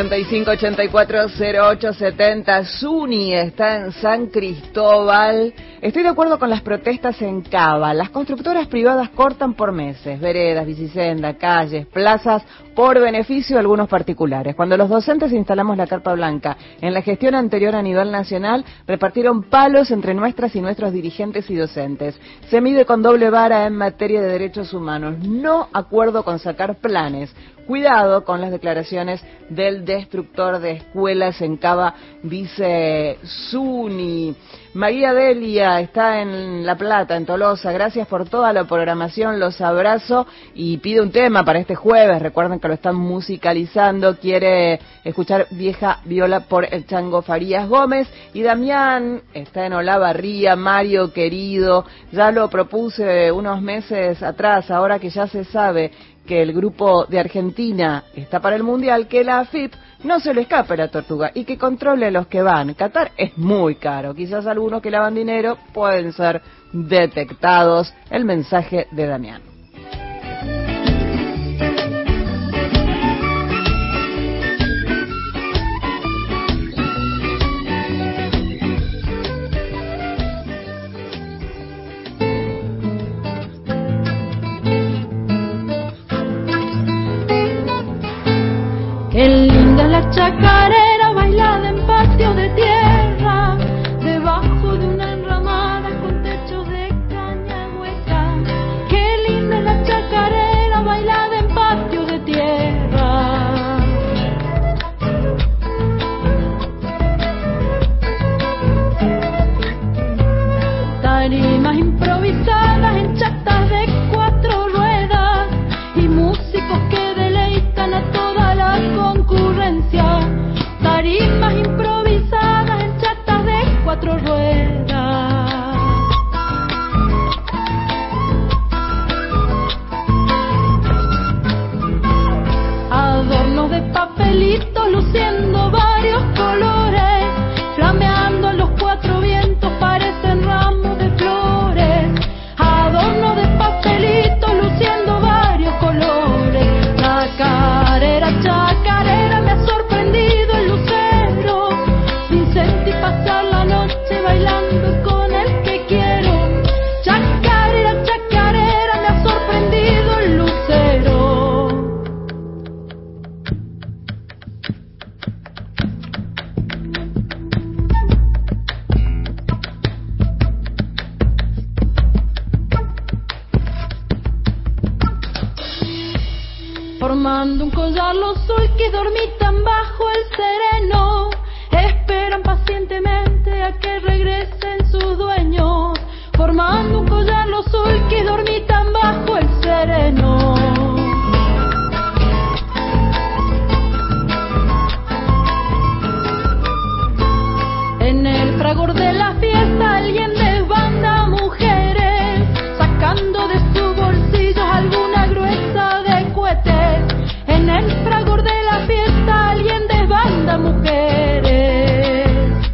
1165-840870. Zuni está en San Cristóbal. Estoy de acuerdo con las protestas en Cava. Las constructoras privadas cortan por meses veredas, bicisendas, calles, plazas, por beneficio de algunos particulares. Cuando los docentes instalamos la carpa blanca en la gestión anterior a nivel nacional, repartieron palos entre nuestras y nuestros dirigentes y docentes. Se mide con doble vara en materia de derechos humanos. No acuerdo con sacar planes. Cuidado con las declaraciones del destructor de escuelas en Cava, dice Zuni. María Delia está en La Plata, en Tolosa. Gracias por toda la programación, los abrazo, y pide un tema para este jueves. Recuerden que lo están musicalizando. Quiere escuchar Vieja Viola por el Chango Farías Gómez. Y Damián está en Olavarría. Mario querido, ya lo propuse unos meses atrás, ahora que ya se sabe que el grupo de Argentina está para el Mundial, que la AFIP no se le escape la tortuga y que controle a los que van. Qatar es muy caro, quizás algunos que lavan dinero pueden ser detectados. El mensaje de Damián. Qué linda la chacarera bailada en patio de tierra, debajo de una enramada con techo de caña hueca. Qué linda la chacarera bailada en patio de tierra. Tarimas improvisadas en chatas de 4 ruedas y músicos que deleitan a toda la concurrencia. formando un collar los sulkis dormitan bajo el sereno, esperan pacientemente a que regresen sus dueños, formando un collar los sulkis dormitan bajo el sereno. En el fragor de la fiesta alguien desbanda mujeres, sacando de su bolsillo alguna gruesa de cohetes. En el fragor de la fiesta alguien desbanda mujeres.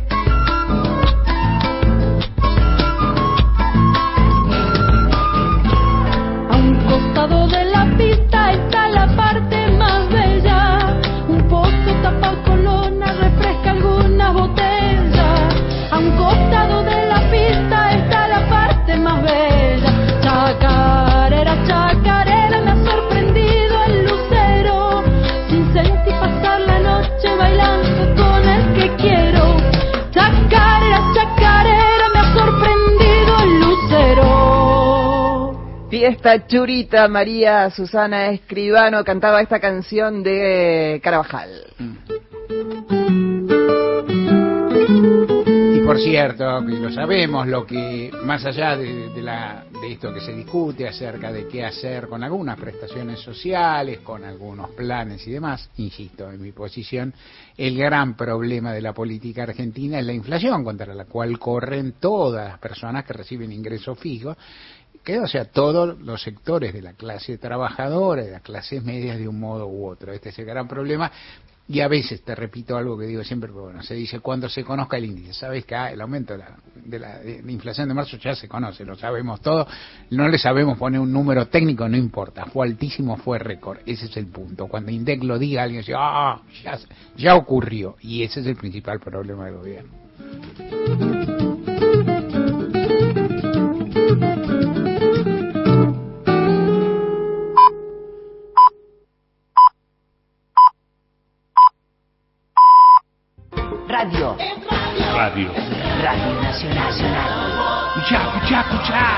A un costado de la pista está la parte más bella, un pozo tapa con lona refresca algunas botellas. A un costado de la pista está la parte más bella. Chacarera, chacarera, me ha sorprendido el lucero, sin sentir pasar la noche bailando con el que quiero. Chacarera, chacarera, me ha sorprendido el lucero. Fiesta Churita, María Susana Escribano cantaba esta canción de Carabajal. Por cierto, que lo sabemos, lo que más allá de esto que se discute acerca de qué hacer con algunas prestaciones sociales, con algunos planes y demás, insisto en mi posición, el gran problema de la política argentina es la inflación, contra la cual corren todas las personas que reciben ingresos fijos, o sea, todos los sectores de la clase trabajadora, de las clases medias de un modo u otro. Este es el gran problema. Y a veces, te repito algo que digo siempre, pero bueno, se dice cuando se conozca el índice. Sabes que el aumento de la inflación de marzo ya se conoce, lo sabemos todo. No le sabemos poner un número técnico, no importa. Fue altísimo, fue récord. Ese es el punto. Cuando INDEC lo diga, alguien dice, ya ocurrió. Y ese es el principal problema del gobierno. Radio. Radio. Radio Nacional. Escuchá, escuchá, escuchá.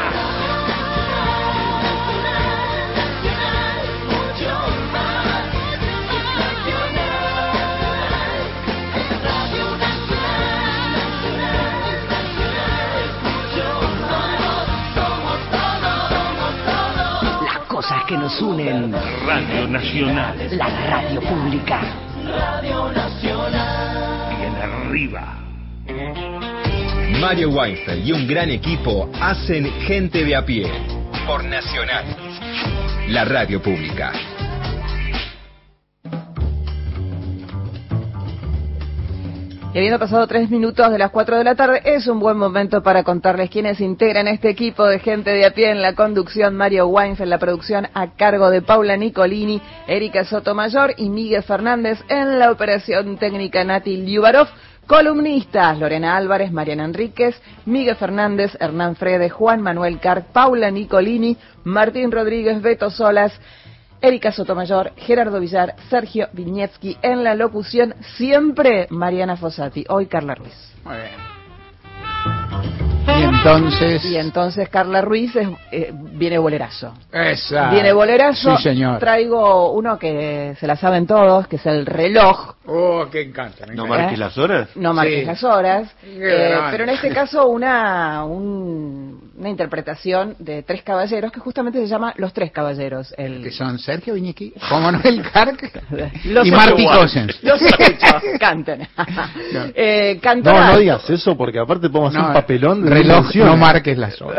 Las cosas que nos unen. Radio Nacional. La radio pública. Radio Nacional. Bien arriba. Mario Weinfeld y un gran equipo hacen Gente de a Pie por Nacional, la radio pública. Y habiendo pasado 3 minutos de las 4 de la tarde, es un buen momento para contarles quiénes integran este equipo de Gente de a Pie. En la conducción, Mario Weinfeld, la producción a cargo de Paula Nicolini, Erika Sotomayor y Miguel Fernández. En la operación técnica, Nati Liubarov. Columnistas, Lorena Álvarez, Mariana Enríquez, Miguel Fernández, Hernán Frede, Juan Manuel Carr, Paula Nicolini, Martín Rodríguez, Beto Solas, Erika Sotomayor, Gerardo Villar, Sergio Viñetsky. En la locución, siempre Mariana Fossati. Hoy Carla Ruiz. Muy bien. Y entonces Carla Ruiz viene bolerazo. Esa. Viene bolerazo. Sí, señor. Traigo uno que se la saben todos, que es el reloj. Oh, que encanta. ¿No marques las horas? No marques las horas. Pero en este caso una interpretación de 3 caballeros que justamente se llama Los 3 Caballeros. Que son Sergio Viñetsky, Juan Manuel Carr y Marty Cossens. Los escucho, canten. No digas eso porque aparte podemos hacer un papelón de reloj, no marques las horas.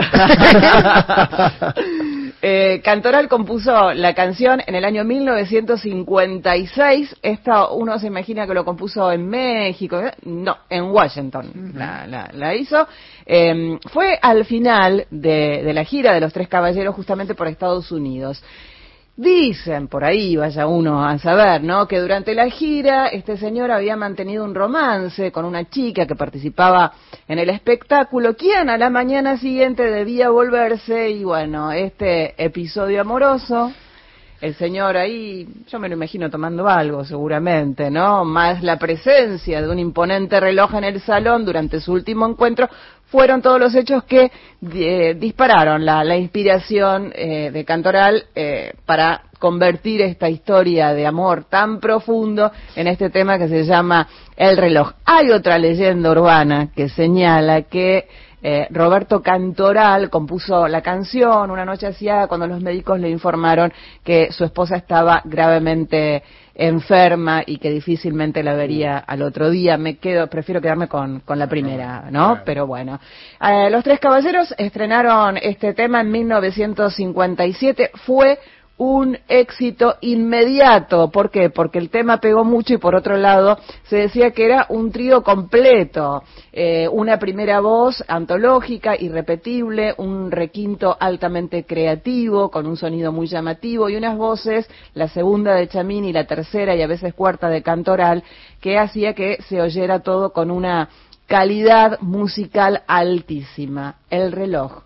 Cantoral compuso la canción en el año 1956. Esta uno se imagina que lo compuso en México. No, en Washington la hizo. Fue al final de la gira de Los 3 Caballeros, justamente por Estados Unidos. Dicen por ahí, vaya uno a saber, ¿no?, que durante la gira este señor había mantenido un romance con una chica que participaba en el espectáculo, quien a la mañana siguiente debía volverse, y bueno, este episodio amoroso el señor ahí, yo me lo imagino tomando algo seguramente, ¿no? Más la presencia de un imponente reloj en el salón durante su último encuentro, fueron todos los hechos que dispararon la inspiración de Cantoral para convertir esta historia de amor tan profundo en este tema que se llama El reloj. Hay otra leyenda urbana que señala que Roberto Cantoral compuso la canción una noche asiaga cuando los médicos le informaron que su esposa estaba gravemente enferma y que difícilmente la vería al otro día. Prefiero quedarme con la primera, ¿no? Pero bueno. Los Tres Caballeros estrenaron este tema en 1957. Fue un éxito inmediato. ¿Por qué? Porque el tema pegó mucho y por otro lado se decía que era un trío completo, una primera voz antológica, irrepetible, un requinto altamente creativo, con un sonido muy llamativo y unas voces, la segunda de Chamín y la tercera y a veces cuarta de Cantoral, que hacía que se oyera todo con una calidad musical altísima. El reloj.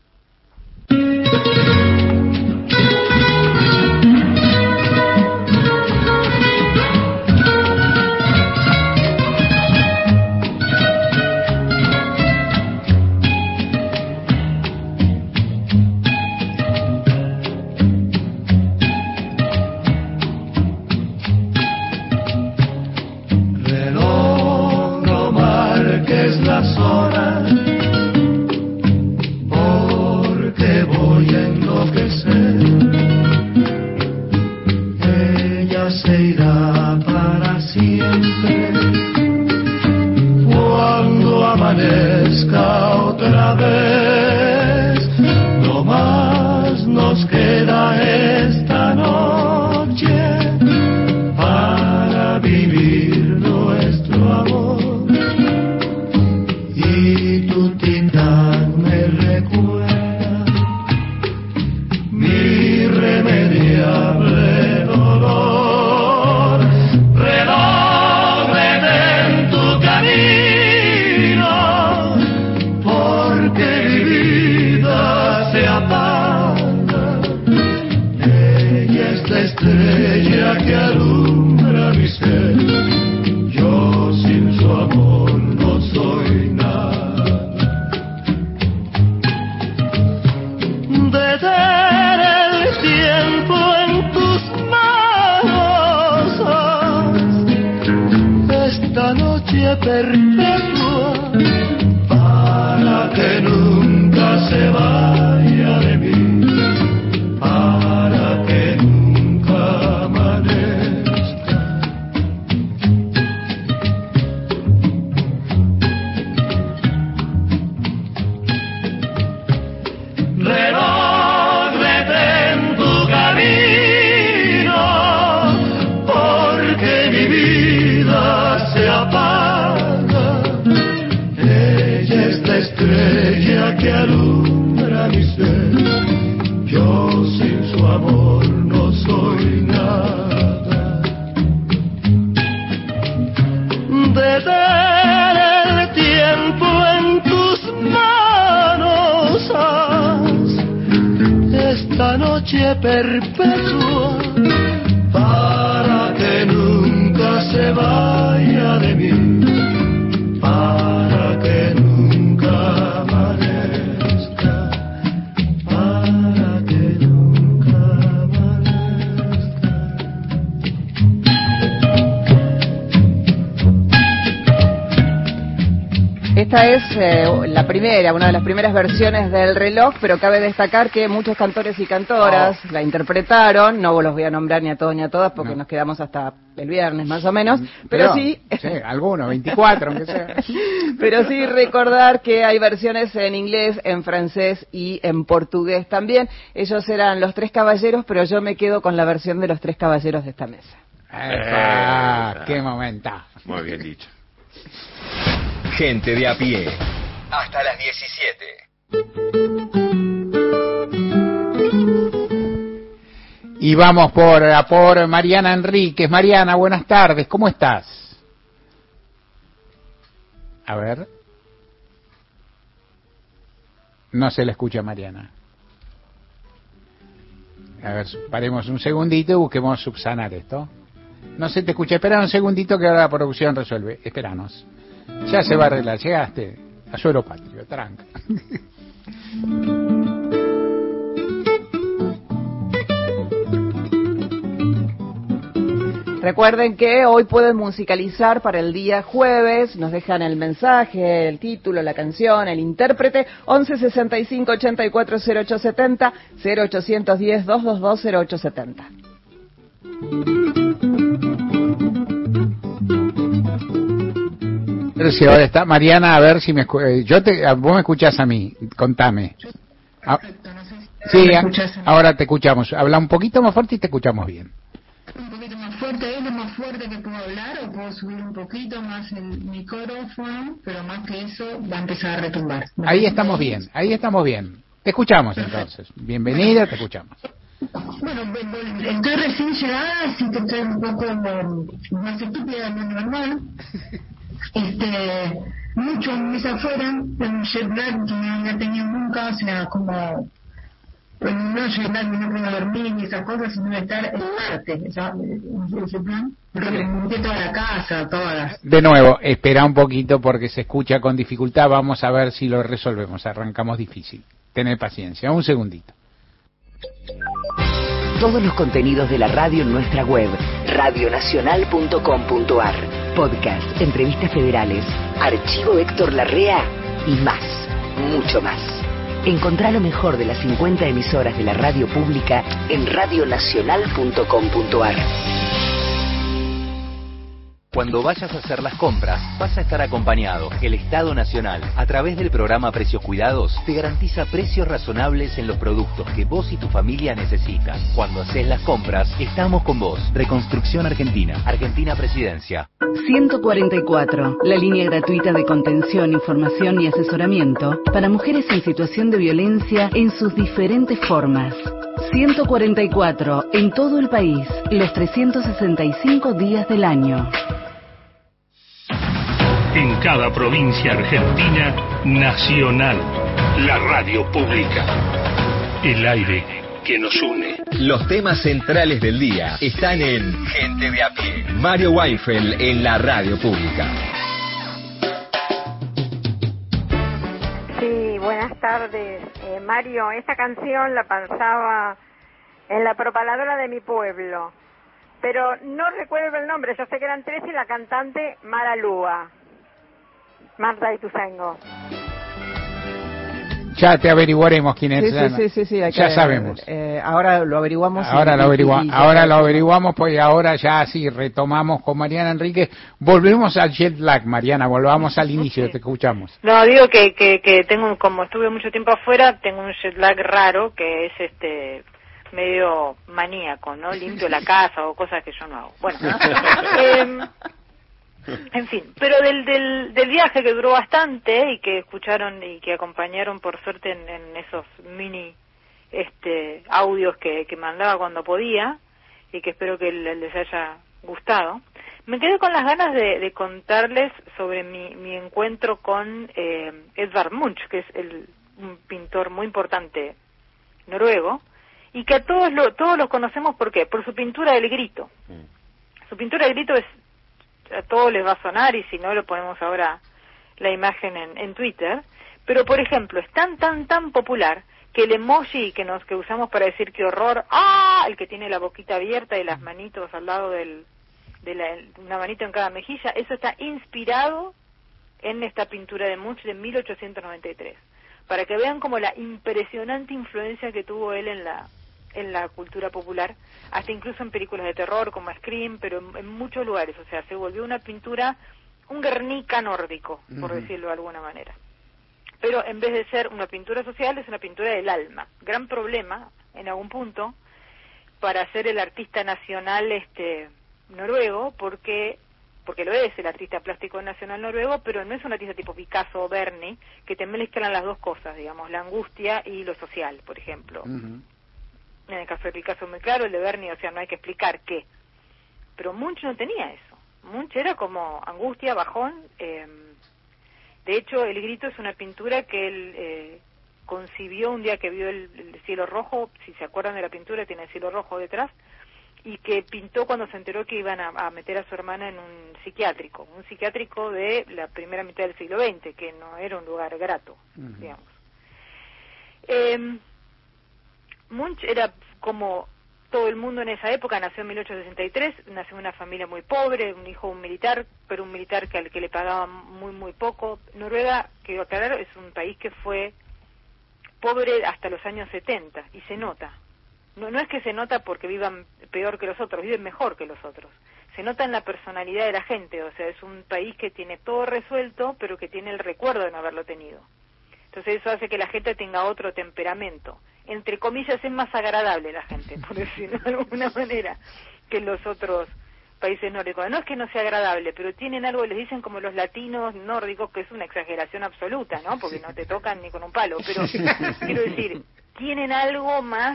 Las horas, porque voy a enloquecer. Ella se irá para siempre cuando amanezca otra vez. No más nos queda esta noche para vivir nuestro amor. Y tu titán me recuerda mi irremediable dolor. Reloj, detén tu camino, porque mi vida se apaga. Ella es la estrella que alumbra mi ser. Yo sin su amor no soy nada. Detén el tiempo en tus manos, esta noche perpetua, para que nunca se vaya de mí, para que nunca amanezca. Reloj, detén tu camino, porque mi vida se apaga. Ella es la estrella que alumbra mi ser. Yo sin su amor no soy nada. Detén el tiempo en tus manos, esta noche perpetua, para que nunca se vaya de mí, para que nunca amanezca, para que nunca amanezca. Esta es la primera, una de las primeras versiones del reloj, pero cabe destacar que muchos cantores y cantoras la interpretaron. No los voy a nombrar ni a todos ni a todas porque nos quedamos hasta el viernes más o menos, pero sí, algunos, 24 aunque sea. Pero sí recordar que hay versiones en inglés, en francés y en portugués también. Ellos eran los Tres Caballeros, pero yo me quedo con la versión de los Tres Caballeros de esta mesa. ¡Qué momento! Muy bien dicho. Gente de a pie. Hasta las 17. Y vamos por Mariana Enríquez. Mariana, buenas tardes. ¿Cómo estás? A ver. No se la escucha, Mariana. A ver, paremos un segundito y busquemos subsanar esto. No se te escucha, espera un segundito que ahora la producción resuelve. Esperanos. Ya se va a arreglar, llegaste a suelo patrio, tranca. Recuerden que hoy pueden musicalizar para el día jueves, nos dejan el mensaje, el título, la canción, el intérprete, 11 65 84 0870, 0810 222 0870. Si ahora está Mariana, a ver si me vos me escuchás a mí, contame. Sí, ahora te escuchamos. Habla un poquito más fuerte y te escuchamos bien. Un poquito más fuerte, ¿es lo más fuerte que puedo hablar o puedo subir un poquito más el micrófono? Pero más que eso va a empezar a retumbar. Ahí estamos bien, ahí estamos bien. Te escuchamos entonces. Bienvenida, te escuchamos. Bueno, estoy recién llegada, así que estoy un poco más estúpida de lo normal. Muchos meses afuera, un jet lag que no había tenido nunca, o sea, como no jet lag, no puedo dormir y esas cosas, sino estar en Marte, ese plan, remonté toda la casa, todas. De nuevo, espera un poquito porque se escucha con dificultad, vamos a ver si lo resolvemos, arrancamos difícil. Tener paciencia, un segundito. Todos los contenidos de la radio en nuestra web, radionacional.com.ar. Podcast, entrevistas federales, archivo Héctor Larrea y más, mucho más. Encontrá lo mejor de las 50 emisoras de la radio pública en radionacional.com.ar. Cuando vayas a hacer las compras, vas a estar acompañado. El Estado Nacional, a través del programa Precios Cuidados, te garantiza precios razonables en los productos que vos y tu familia necesitan. Cuando haces las compras, estamos con vos. Reconstrucción Argentina. Argentina Presidencia. 144, la línea gratuita de contención, información y asesoramiento para mujeres en situación de violencia en sus diferentes formas. 144, en todo el país, los 365 días del año. En cada provincia argentina, Nacional, la radio pública, el aire que nos une. Los temas centrales del día están en Gente de a pie. Mario Weinfeld en la radio pública. Sí, buenas tardes. Mario, esta canción la pasaba en la propaladora de mi pueblo, pero no recuerdo el nombre, yo sé que eran tres y la cantante Mara Lúa. Marta Ituzaingó. Ya te averiguaremos quién es. Sí, ya sabemos. Ahora lo averiguamos. Ahora lo averiguamos, pues ahora ya sí retomamos con Mariana Enríquez. Volvemos al jet lag, Mariana, volvamos al inicio, te escuchamos. No, digo que tengo, como estuve mucho tiempo afuera, tengo un jet lag raro que es medio maníaco, ¿no? Limpio la casa o cosas que yo no hago. Bueno, en fin, pero del viaje que duró bastante y que escucharon y que acompañaron por suerte en esos mini audios que mandaba cuando podía y que espero que les haya gustado, me quedé con las ganas de contarles sobre mi encuentro con Edvard Munch, que es un pintor muy importante noruego y que a todos los conocemos. ¿Por qué? Por su pintura del grito. Su pintura del grito a todos les va a sonar, y si no lo ponemos ahora la imagen en Twitter, pero por ejemplo es tan popular que el emoji que usamos para decir qué horror, el que tiene la boquita abierta y las manitos al lado una manito en cada mejilla, eso está inspirado en esta pintura de Munch de 1893, para que vean como la impresionante influencia que tuvo él en la cultura popular, hasta incluso en películas de terror como Scream, pero en muchos lugares. O sea, se volvió una pintura, un Guernica nórdico, por decirlo de alguna manera. Pero en vez de ser una pintura social, es una pintura del alma. Gran problema, en algún punto, para ser el artista nacional noruego, porque lo es el artista plástico nacional noruego, pero no es un artista tipo Picasso o Berni, que te mezclan las dos cosas, digamos, la angustia y lo social, por ejemplo. En el caso de Picasso muy claro, el de Berni, o sea, no hay que explicar qué. Pero Munch no tenía eso. Munch era como angustia, bajón. De hecho, El grito es una pintura que él concibió un día que vio el cielo rojo, si se acuerdan de la pintura, tiene el cielo rojo detrás, y que pintó cuando se enteró que iban a meter a su hermana en un psiquiátrico de la primera mitad del siglo XX, que no era un lugar grato, digamos. Munch era como todo el mundo en esa época, nació en 1863, nació en una familia muy pobre, un hijo de un militar, pero un militar al que le pagaban muy poco. Noruega, quiero aclarar, es un país que fue pobre hasta los años 70, y se nota. No es que se nota porque vivan peor que los otros, viven mejor que los otros. Se nota en la personalidad de la gente, o sea, es un país que tiene todo resuelto, pero que tiene el recuerdo de no haberlo tenido. Entonces eso hace que la gente tenga otro temperamento. Entre comillas, es más agradable la gente, por decirlo de alguna manera, que los otros países nórdicos. No es que no sea agradable, pero tienen algo, les dicen como los latinos nórdicos, que es una exageración absoluta, ¿no? Porque no te tocan ni con un palo, pero quiero decir, tienen algo más,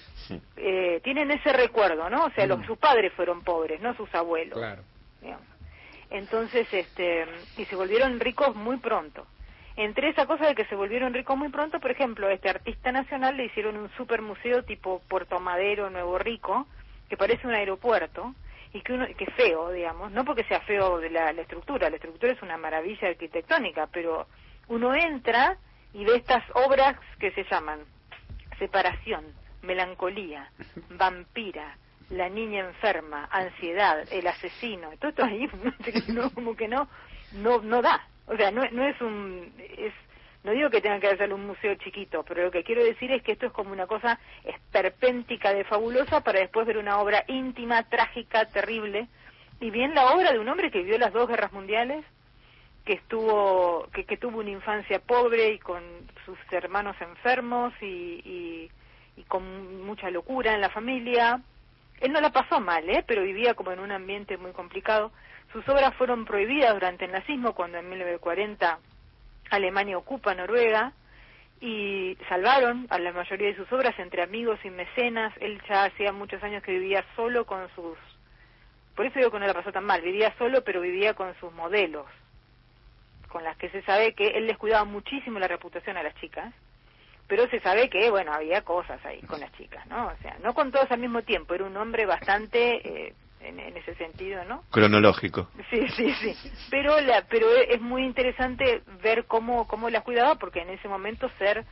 tienen ese recuerdo, ¿no? O sea, sus padres fueron pobres, no sus abuelos. Claro. Digamos. Entonces, y se volvieron ricos muy pronto. Entre esa cosa de que se volvieron ricos muy pronto, por ejemplo, a este artista nacional le hicieron un super museo tipo Puerto Madero, Nuevo Rico, que parece un aeropuerto, y que es feo, digamos, no porque sea feo de la estructura es una maravilla arquitectónica, pero uno entra y ve estas obras que se llaman Separación, Melancolía, Vampira, La niña enferma, Ansiedad, El asesino, todo esto ahí, como que no da. O sea, no digo que tengan que hacer un museo chiquito, pero lo que quiero decir es que esto es como una cosa esperpéntica de fabulosa para después ver una obra íntima, trágica, terrible, y bien la obra de un hombre que vivió las 2 guerras mundiales, que tuvo una infancia pobre y con sus hermanos enfermos y con mucha locura en la familia. Él no la pasó mal, pero vivía como en un ambiente muy complicado. Sus obras fueron prohibidas durante el nazismo, cuando en 1940 Alemania ocupa Noruega, y salvaron a la mayoría de sus obras entre amigos y mecenas. Él ya hacía muchos años que vivía solo con sus... Por eso digo que no la pasó tan mal, vivía solo, pero vivía con sus modelos, con las que se sabe que él les cuidaba muchísimo la reputación a las chicas, pero se sabe que, bueno, había cosas ahí con las chicas, ¿no? O sea, no con todos al mismo tiempo, era un hombre bastante... en ese sentido, ¿no? Cronológico. Sí. Pero es muy interesante ver cómo la cuidaba, porque en ese momento ser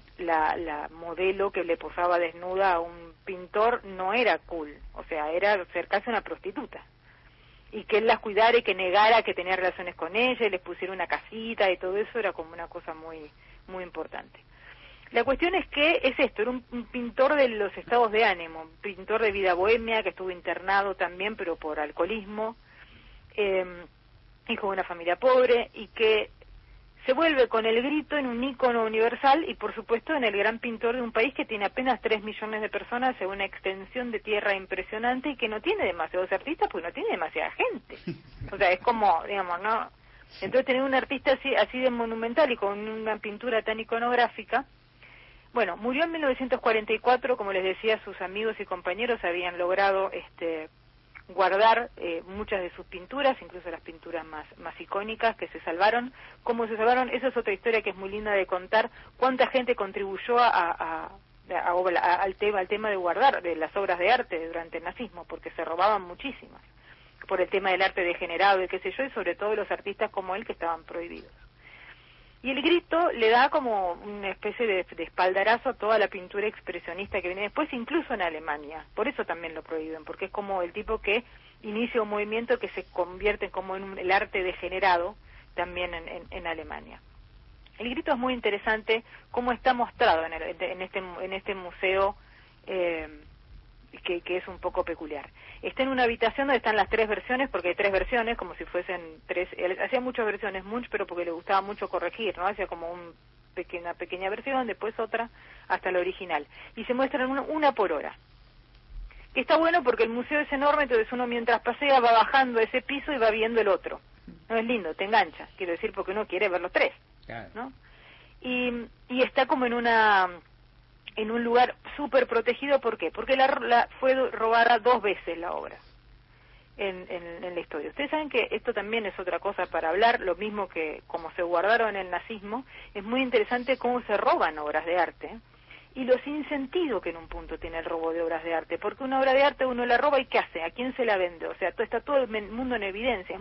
la modelo que le posaba desnuda a un pintor no era cool, o sea, era ser casi una prostituta. Y que él las cuidara y que negara que tenía relaciones con ella y les pusiera una casita y todo eso era como una cosa muy muy importante. La cuestión es que es esto, era un pintor de los estados de ánimo, un pintor de vida bohemia que estuvo internado también, pero por alcoholismo, hijo de una familia pobre, y que se vuelve con El Grito en un ícono universal y por supuesto en el gran pintor de un país que tiene apenas 3 millones de personas, en una extensión de tierra impresionante y que no tiene demasiados artistas porque no tiene demasiada gente. O sea, es como, digamos, ¿no? Entonces tener un artista así de monumental y con una pintura tan iconográfica. Bueno, murió en 1944, como les decía, sus amigos y compañeros habían logrado guardar muchas de sus pinturas, incluso las pinturas más icónicas que se salvaron. ¿Cómo se salvaron? Esa es otra historia que es muy linda de contar, cuánta gente contribuyó al tema de guardar de las obras de arte durante el nazismo, porque se robaban muchísimas, por el tema del arte degenerado y qué sé yo, y sobre todo los artistas como él que estaban prohibidos. Y El Grito le da como una especie de espaldarazo a toda la pintura expresionista que viene después, incluso en Alemania. Por eso también lo prohíben, porque es como el tipo que inicia un movimiento que se convierte como en el arte degenerado también en Alemania. El Grito es muy interesante cómo está mostrado en este museo que es un poco peculiar. Está en una habitación donde están las 3 versiones, porque hay 3 versiones, como si fuesen 3... Él hacía muchas versiones Munch, pero porque le gustaba mucho corregir, ¿no? Hacía como una pequeña versión, después otra, hasta la original. Y se muestran una por hora. Está bueno porque el museo es enorme, entonces uno mientras pasea va bajando ese piso y va viendo el otro. No es lindo, te engancha, quiero decir, porque uno quiere ver los 3, ¿no? Y está como en un lugar súper protegido. ¿Por qué? Porque fue robada 2 veces la obra. en la historia. Ustedes saben que esto también es otra cosa para hablar, lo mismo que como se guardaron en el nazismo, es muy interesante cómo se roban obras de arte y lo sin sentido que en un punto tiene el robo de obras de arte, porque una obra de arte uno la roba y ¿qué hace? ¿A quién se la vende? O sea, está todo el mundo en evidencia,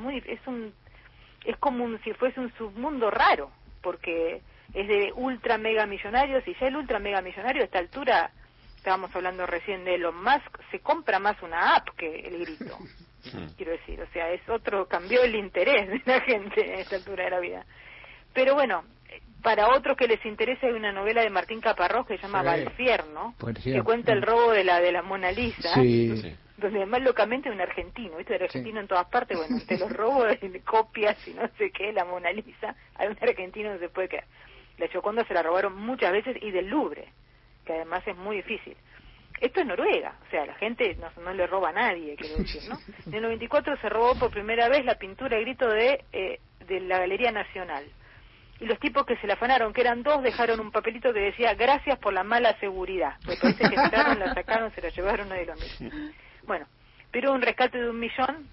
es como si fuese un submundo raro, porque es de ultra mega millonarios, y ya el ultra mega millonario a esta altura, estábamos hablando recién de Elon Musk, se compra más una app que el grito. Quiero decir, o sea, cambió el interés de la gente a esta altura de la vida. Pero bueno, para otros que les interese hay una novela de Martín Caparrós que se llama Valfierno, que cuenta el robo de la Mona Lisa, donde además locamente un argentino, ¿viste? El argentino en todas partes, bueno, entre los robos de copias y no sé qué, la Mona Lisa, hay un argentino que se puede quedar. La Gioconda se la robaron muchas veces y del Louvre, que además es muy difícil. Esto es Noruega, o sea, la gente no le roba a nadie, quiero decir, ¿no? En el 94 se robó por primera vez la pintura Grito de la Galería Nacional. Y los tipos que se la afanaron, que eran dos, dejaron un papelito que decía gracias por la mala seguridad. Me parece que entraron, la sacaron, se la llevaron, nadie lo mismo. Bueno, pero un rescate de 1 millón,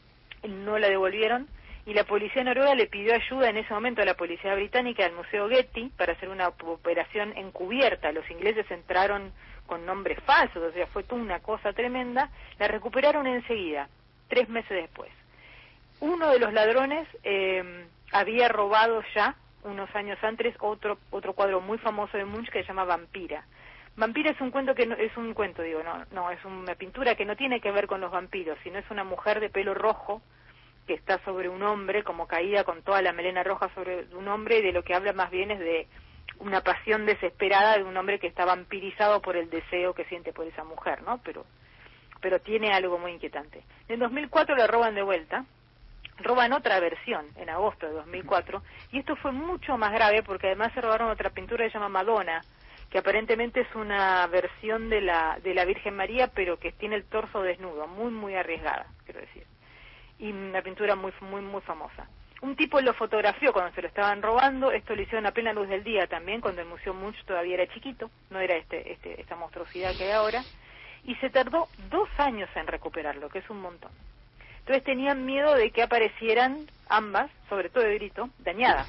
no la devolvieron, y la policía noruega le pidió ayuda en ese momento a la policía británica, al Museo Getty, para hacer una operación encubierta. Los ingleses entraron con nombres falsos, o sea, fue toda una cosa tremenda. La recuperaron enseguida, 3 meses después. Uno de los ladrones había robado ya, unos años antes, otro cuadro muy famoso de Munch que se llama Vampira. Vampira es un cuento que no, es un cuento, digo, no, es una pintura que no tiene que ver con los vampiros, sino es una mujer de pelo rojo que está sobre un hombre, como caída con toda la melena roja sobre un hombre, y de lo que habla más bien es de una pasión desesperada de un hombre que está vampirizado por el deseo que siente por esa mujer, ¿no? Pero tiene algo muy inquietante. En 2004 la roban de vuelta, roban otra versión en agosto de 2004, y esto fue mucho más grave porque además se robaron otra pintura que se llama Madonna, que aparentemente es una versión de la Virgen María, pero que tiene el torso desnudo, muy muy arriesgada, quiero decir, y una pintura muy muy muy famosa. Un tipo lo fotografió cuando se lo estaban robando, esto lo hicieron a plena luz del día también, cuando el Museo Munch todavía era chiquito, no era esta monstruosidad que hay ahora, y se tardó 2 años en recuperarlo, que es un montón. Entonces tenían miedo de que aparecieran ambas, sobre todo de Grito, dañadas.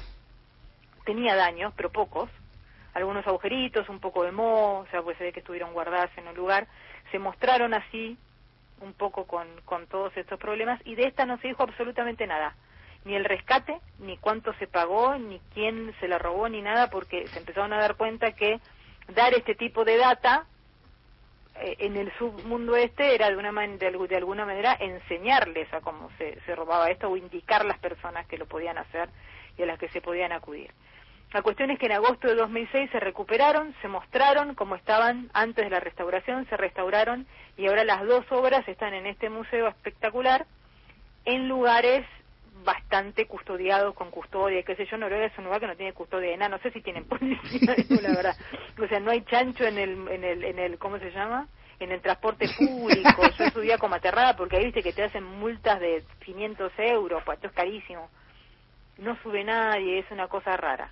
Tenía daños, pero pocos, algunos agujeritos, un poco de moho, o sea, puede ser que estuvieron guardadas en un lugar, se mostraron así, un poco con todos estos problemas, y de esta no se dijo absolutamente nada. Ni el rescate, ni cuánto se pagó, ni quién se la robó, ni nada, porque se empezaron a dar cuenta que dar este tipo de data en el submundo era de alguna manera enseñarles a cómo se robaba esto, o indicar las personas que lo podían hacer y a las que se podían acudir. La cuestión es que en agosto de 2006 se recuperaron, se mostraron como estaban antes de la restauración, se restauraron, y ahora las 2 obras están en este museo espectacular, en lugares bastante custodiados, con custodia, qué sé yo. Noruega es un lugar que no tiene custodia de nada, no sé si tienen policía, la verdad. O sea, no hay chancho en el ¿cómo se llama? En el transporte público. Yo subía como aterrada porque ahí viste que te hacen multas de 500 euros, pues esto es carísimo. No sube nadie, es una cosa rara.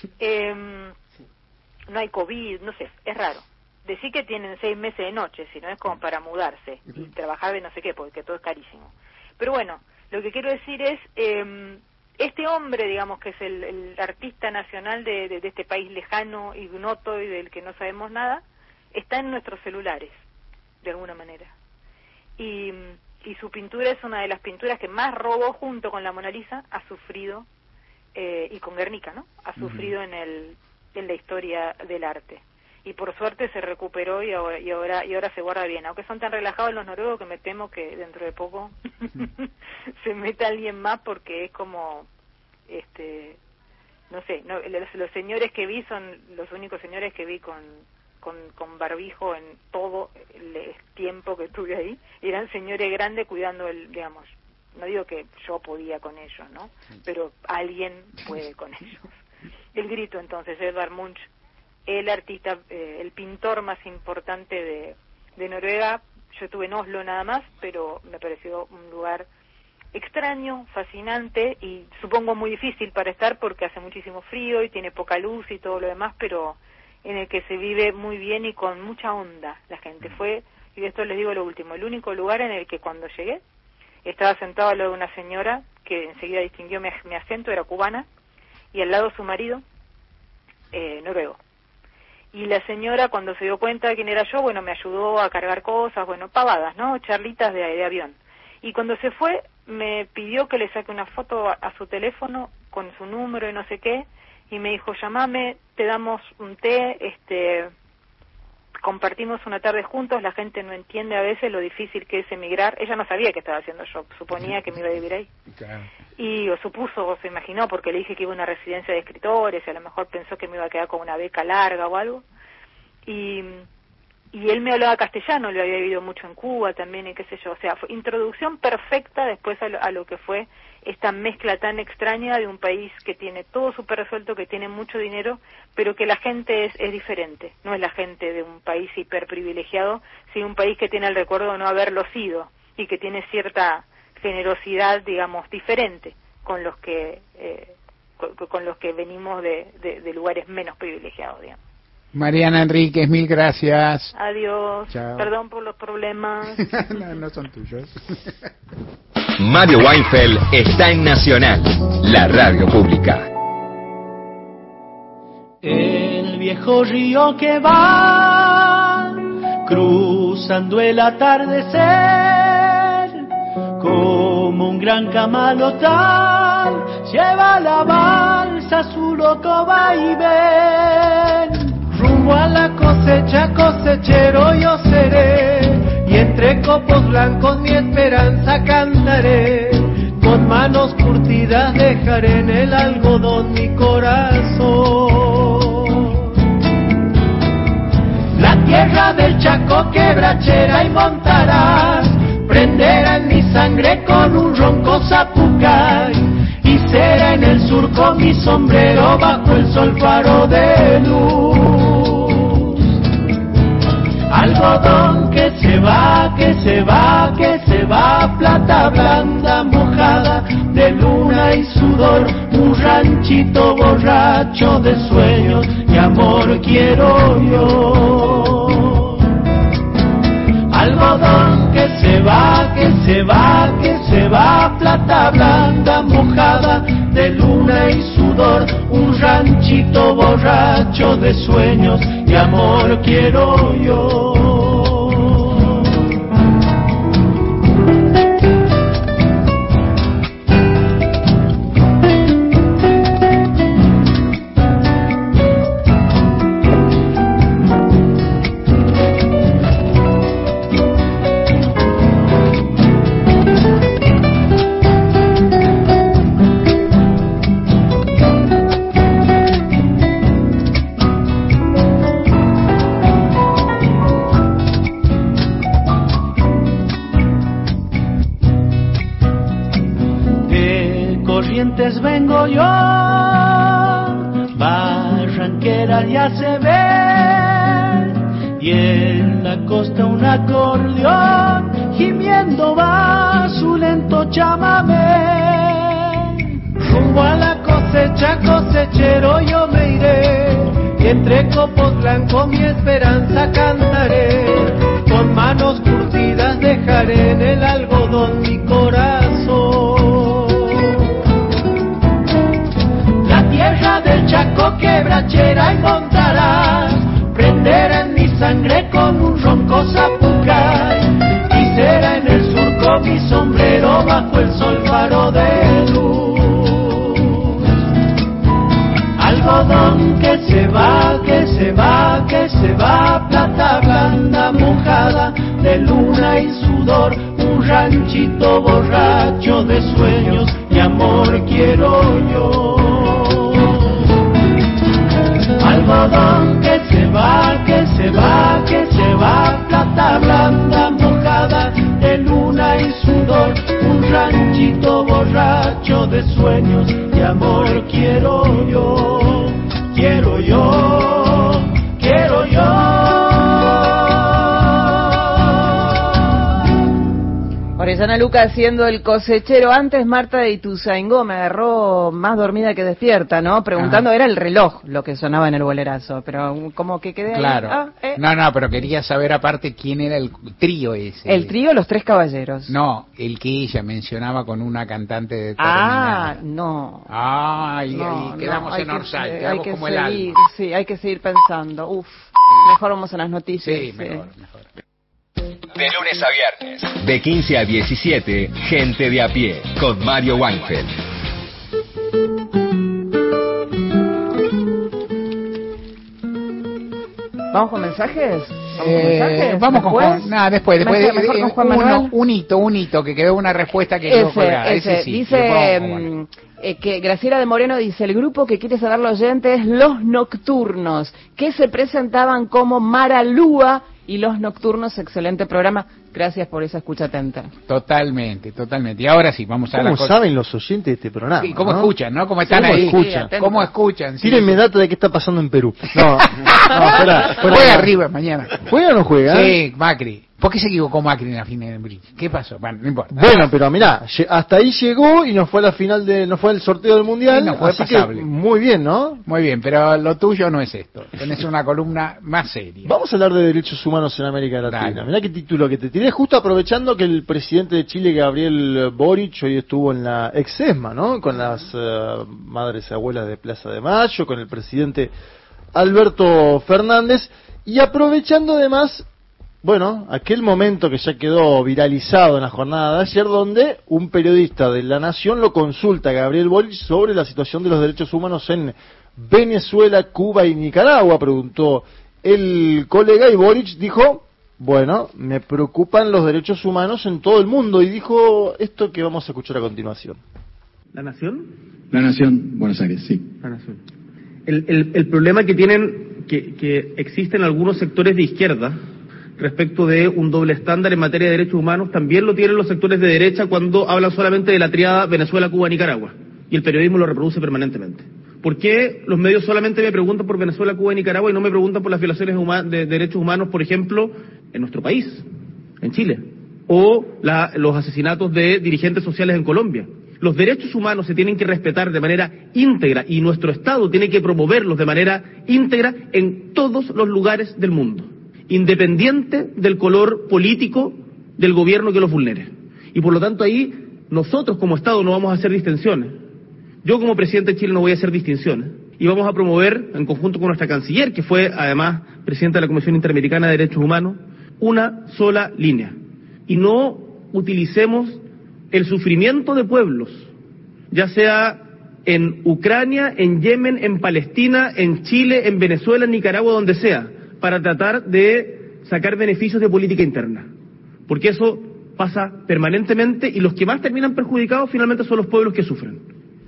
No hay COVID, no sé, es raro. Decir que tienen 6 meses de noche, si no es como para mudarse y trabajar de no sé qué, porque todo es carísimo. Pero bueno, lo que quiero decir es, este hombre, digamos, que es el artista nacional de este país lejano, ignoto y del que no sabemos nada, está en nuestros celulares, de alguna manera. Y su pintura es una de las pinturas que más robo, junto con la Mona Lisa, ha sufrido, y con Guernica, ¿no? Ha sufrido en la historia del arte. Y por suerte se recuperó y ahora se guarda bien, aunque son tan relajados los noruegos que me temo que dentro de poco se meta alguien más, porque es como no sé, los señores que vi son los únicos señores que vi con barbijo en todo el tiempo que estuve ahí. Eran señores grandes cuidando digamos, no digo que yo podía con ellos, ¿no? Pero alguien puede con ellos. El Grito, entonces, Edvard Munch, el artista, el pintor más importante de Noruega. Yo estuve en Oslo nada más, pero me pareció un lugar extraño, fascinante y supongo muy difícil para estar porque hace muchísimo frío y tiene poca luz y todo lo demás, pero en el que se vive muy bien y con mucha onda. La gente fue, y de esto les digo lo último, el único lugar en el que cuando llegué estaba sentado al lado de una señora que enseguida distinguió mi acento, era cubana, y al lado su marido, noruego. Y la señora, cuando se dio cuenta de quién era yo, bueno, me ayudó a cargar cosas, bueno, pavadas, ¿no? Charlitas de avión. Y cuando se fue, me pidió que le saque una foto a su teléfono con su número y no sé qué, y me dijo, llamame, te damos un té, compartimos una tarde juntos. La gente no entiende a veces lo difícil que es emigrar. Ella no sabía qué estaba haciendo yo, suponía que me iba a vivir ahí. Claro. Y o supuso, o se imaginó, porque le dije que iba a una residencia de escritores, y a lo mejor pensó que me iba a quedar con una beca larga o algo. Y él me hablaba castellano, lo había vivido mucho en Cuba también, y qué sé yo. O sea, fue introducción perfecta después a lo que fue esta mezcla tan extraña de un país que tiene todo súper resuelto, que tiene mucho dinero, pero que la gente es diferente. No es la gente de un país hiperprivilegiado, sino un país que tiene el recuerdo de no haberlo sido, y que tiene cierta generosidad, digamos, diferente con los que venimos de lugares menos privilegiados, digamos. Mariana Enríquez, mil gracias. Adiós. Chao. Perdón por los problemas. No son tuyos. Mario Weinfeld está en Nacional, la radio pública. El viejo río que va cruzando el atardecer, como un gran camalotal, lleva la balsa su loco vaivén. Rumbo a la cosecha, cosechero yo seré, y entre copos blancos mi esperanza cantaré. Con manos curtidas dejaré en el algodón mi corazón. La tierra del Chaco quebrachera y montarás, prenderá en mi sangre con un ronco zapucay, y será en el surco mi sombrero bajo el sol faro de luz. Algodón que se va, que se va, que se va, plata blanda mojada de luna y sudor, un ranchito borracho de sueños y amor quiero yo. Algodón que se va, que se va, que se va, plata blanda mojada de luna y sudor, un ranchito borracho de sueños y amor quiero yo. Vengo yo, Barranquera ya se ve, y en la costa un acordeón gimiendo va su lento chamamé. Rumbo a la cosecha, cosechero yo me iré, y entre copos blancos mi esperanza cantaré. Con manos curtidas dejaré en el algodón mi corazón. Tierra del Chaco quebrachera y montarás, prenderá en mi sangre con un ronco zapucay, y será en el surco mi sombrero bajo el sol faro de luz. Algodón que se va, que se va, que se va, plata blanda mojada de luna y sudor, un ranchito borracho de sueños y amor quiero yo. Algodón que se va, que se va, que se va, plata blanda mojada de luna y sudor, un ranchito borracho de sueños y amor quiero yo, quiero yo, quiero yo. Orellana Luca haciendo el cosechero. Antes Marta de Ituzaingó me agarró más dormida que despierta, ¿no? Preguntando, era el reloj lo que sonaba en el bolerazo, pero como que quedé claro. ahí. No, pero quería saber aparte quién era el trío ese. El trío Los Tres Caballeros. No, el que ella mencionaba con una cantante determinada. No. Ay, quedamos en Orsay, quedamos como el alma. Sí, hay que seguir pensando. Mejor vamos a las noticias. Sí, mejor. De lunes a viernes, de 15 a 17, Gente de a pie, con Mario Weinfeld. ¿Vamos con mensajes? Vamos con Juan. Nada, después mejor con Juan Manuel. Un hito que quedó una respuesta que quedó colgada. Ese sí, dice que Graciela de Moreno dice: el grupo que quiere saber los oyentes es Los Nocturnos, que se presentaban como Maralúa y Los Nocturnos. Excelente programa. Gracias por esa escucha atenta. Totalmente. Y ahora sí, vamos a ¿Cómo saben los oyentes de este programa? Sí, ¿cómo escuchan, no? ¿Cómo están ¿Cómo ahí? escuchan? ¿Cómo escuchan? Tírenme data de qué está pasando en Perú. Juega arriba mañana. ¿Juega o no juega? Sí, Macri. ¿Por qué se equivocó Macri en la final del bridge? ¿Qué pasó? Bueno, no importa. Bueno, pero mirá, hasta ahí llegó y no fue a la final no fue el sorteo del mundial, no fue así pasable. Que muy bien, ¿no? Muy bien, pero lo tuyo no es esto. Tenés una columna más seria. Vamos a hablar de derechos humanos en América Latina. Dale. Mirá qué título que te tiré, justo aprovechando que el presidente de Chile, Gabriel Boric, hoy estuvo en la ex-ESMA, ¿no? Con las madres y abuelas de Plaza de Mayo, con el presidente Alberto Fernández, y aprovechando además, bueno, aquel momento que ya quedó viralizado en la jornada de ayer, donde un periodista de La Nación lo consulta a Gabriel Boric sobre la situación de los derechos humanos en Venezuela, Cuba y Nicaragua. Preguntó el colega y Boric dijo: bueno, me preocupan los derechos humanos en todo el mundo, y dijo esto que vamos a escuchar a continuación. ¿La Nación? La Nación, Buenos Aires, sí. La Nación. El problema que tienen, que existen algunos sectores de izquierda respecto de un doble estándar en materia de derechos humanos, también lo tienen los sectores de derecha cuando hablan solamente de la tríada Venezuela, Cuba, Nicaragua, y el periodismo lo reproduce permanentemente. ¿Por qué los medios solamente me preguntan por Venezuela, Cuba y Nicaragua y no me preguntan por las violaciones de derechos humanos, por ejemplo, en nuestro país, en Chile, o los asesinatos de dirigentes sociales en Colombia? Los derechos humanos se tienen que respetar de manera íntegra y nuestro Estado tiene que promoverlos de manera íntegra en todos los lugares del mundo, independiente del color político del gobierno que los vulnere. Y por lo tanto ahí nosotros como Estado no vamos a hacer distinciones. Yo como presidente de Chile no voy a hacer distinciones. Y vamos a promover, en conjunto con nuestra canciller, que fue además presidenta de la Comisión Interamericana de Derechos Humanos, una sola línea. Y no utilicemos el sufrimiento de pueblos, ya sea en Ucrania, en Yemen, en Palestina, en Chile, en Venezuela, en Nicaragua, donde sea, para tratar de sacar beneficios de política interna. Porque eso pasa permanentemente y los que más terminan perjudicados finalmente son los pueblos que sufren.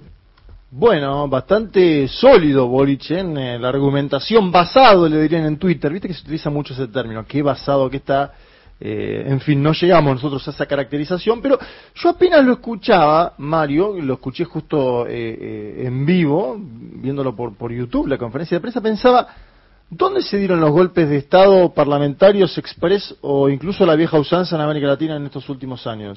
Bueno, bastante sólido Boric en la argumentación, basado, le dirían en Twitter. Viste que se utiliza mucho ese término, qué basado que está. En fin, no llegamos nosotros a esa caracterización, pero yo apenas lo escuchaba, Mario, lo escuché justo en vivo, viéndolo por YouTube, la conferencia de prensa, pensaba, ¿dónde se dieron los golpes de Estado parlamentarios express o incluso la vieja usanza en América Latina en estos últimos años?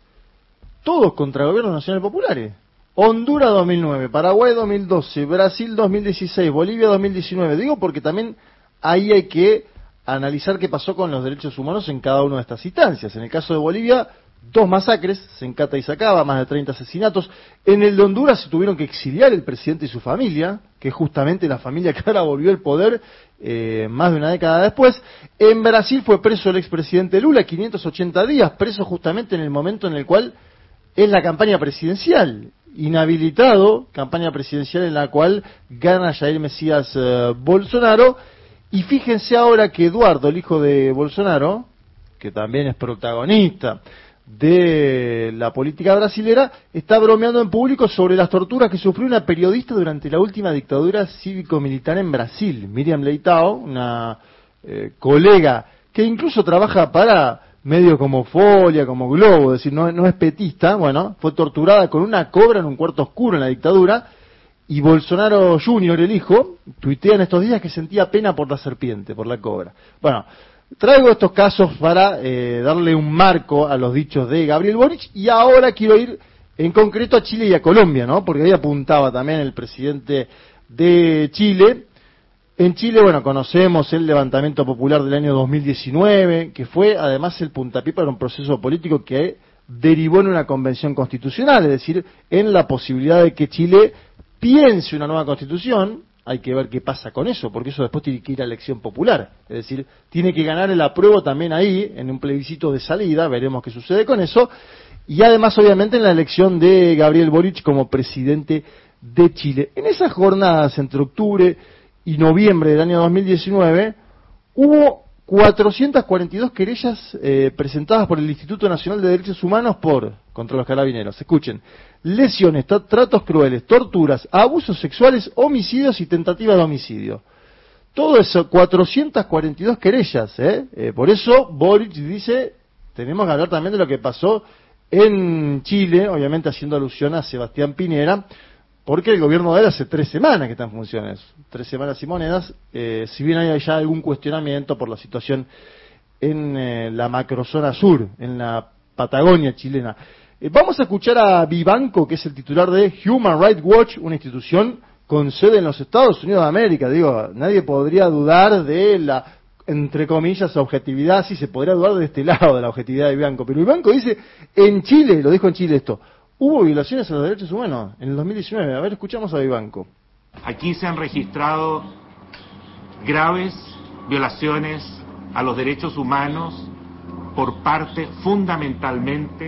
Todos contra gobiernos nacionales populares. Honduras 2009, Paraguay 2012, Brasil 2016, Bolivia 2019. Digo porque también ahí hay que analizar qué pasó con los derechos humanos en cada una de estas instancias. En el caso de Bolivia, 2 masacres, Sencata y Sacaba, más de 30 asesinatos. En el de Honduras se tuvieron que exiliar el presidente y su familia, que es justamente la familia que ahora volvió al poder más de una década después. En Brasil fue preso el expresidente Lula, 580 días, preso justamente en el momento en el cual es la campaña presidencial. Inhabilitado, campaña presidencial en la cual gana Jair Mesías Bolsonaro. Y fíjense ahora que Eduardo, el hijo de Bolsonaro, que también es protagonista de la política brasilera, está bromeando en público sobre las torturas que sufrió una periodista durante la última dictadura cívico-militar en Brasil, Miriam Leitao, una colega que incluso trabaja para medios como Folia, como Globo, es decir, no es petista. Bueno, fue torturada con una cobra en un cuarto oscuro en la dictadura. Y Bolsonaro Jr., el hijo, tuitea en estos días que sentía pena por la serpiente, por la cobra. Bueno, traigo estos casos para darle un marco a los dichos de Gabriel Boric, y ahora quiero ir en concreto a Chile y a Colombia, ¿no? Porque ahí apuntaba también el presidente de Chile. En Chile, bueno, conocemos el levantamiento popular del año 2019, que fue además el puntapié para un proceso político que derivó en una convención constitucional, es decir, en la posibilidad de que Chile piense una nueva constitución. Hay que ver qué pasa con eso, porque eso después tiene que ir a elección popular, es decir, tiene que ganar el apruebo también ahí, en un plebiscito de salida, veremos qué sucede con eso, y además obviamente en la elección de Gabriel Boric como presidente de Chile. En esas jornadas entre octubre y noviembre del año 2019 hubo 442 querellas presentadas por el Instituto Nacional de Derechos Humanos contra los carabineros. Escuchen: lesiones, tratos crueles, torturas, abusos sexuales, homicidios y tentativas de homicidio. Todo eso, 442 querellas. Por eso Boric dice, tenemos que hablar también de lo que pasó en Chile, obviamente haciendo alusión a Sebastián Piñera, porque el gobierno de él hace 3 semanas que está en funciones, 3 semanas y monedas, si bien hay ya algún cuestionamiento por la situación en la macrozona sur, en la Patagonia chilena. Vamos a escuchar a Vivanco, que es el titular de Human Rights Watch, una institución con sede en los Estados Unidos de América. Digo, nadie podría dudar de la, entre comillas, objetividad, sí se podría dudar de este lado de la objetividad de Vivanco, pero Vivanco dice, en Chile, lo dijo en Chile esto, hubo violaciones a los derechos humanos en el 2019. A ver, escuchamos a Vivanco. Aquí se han registrado graves violaciones a los derechos humanos por parte fundamentalmente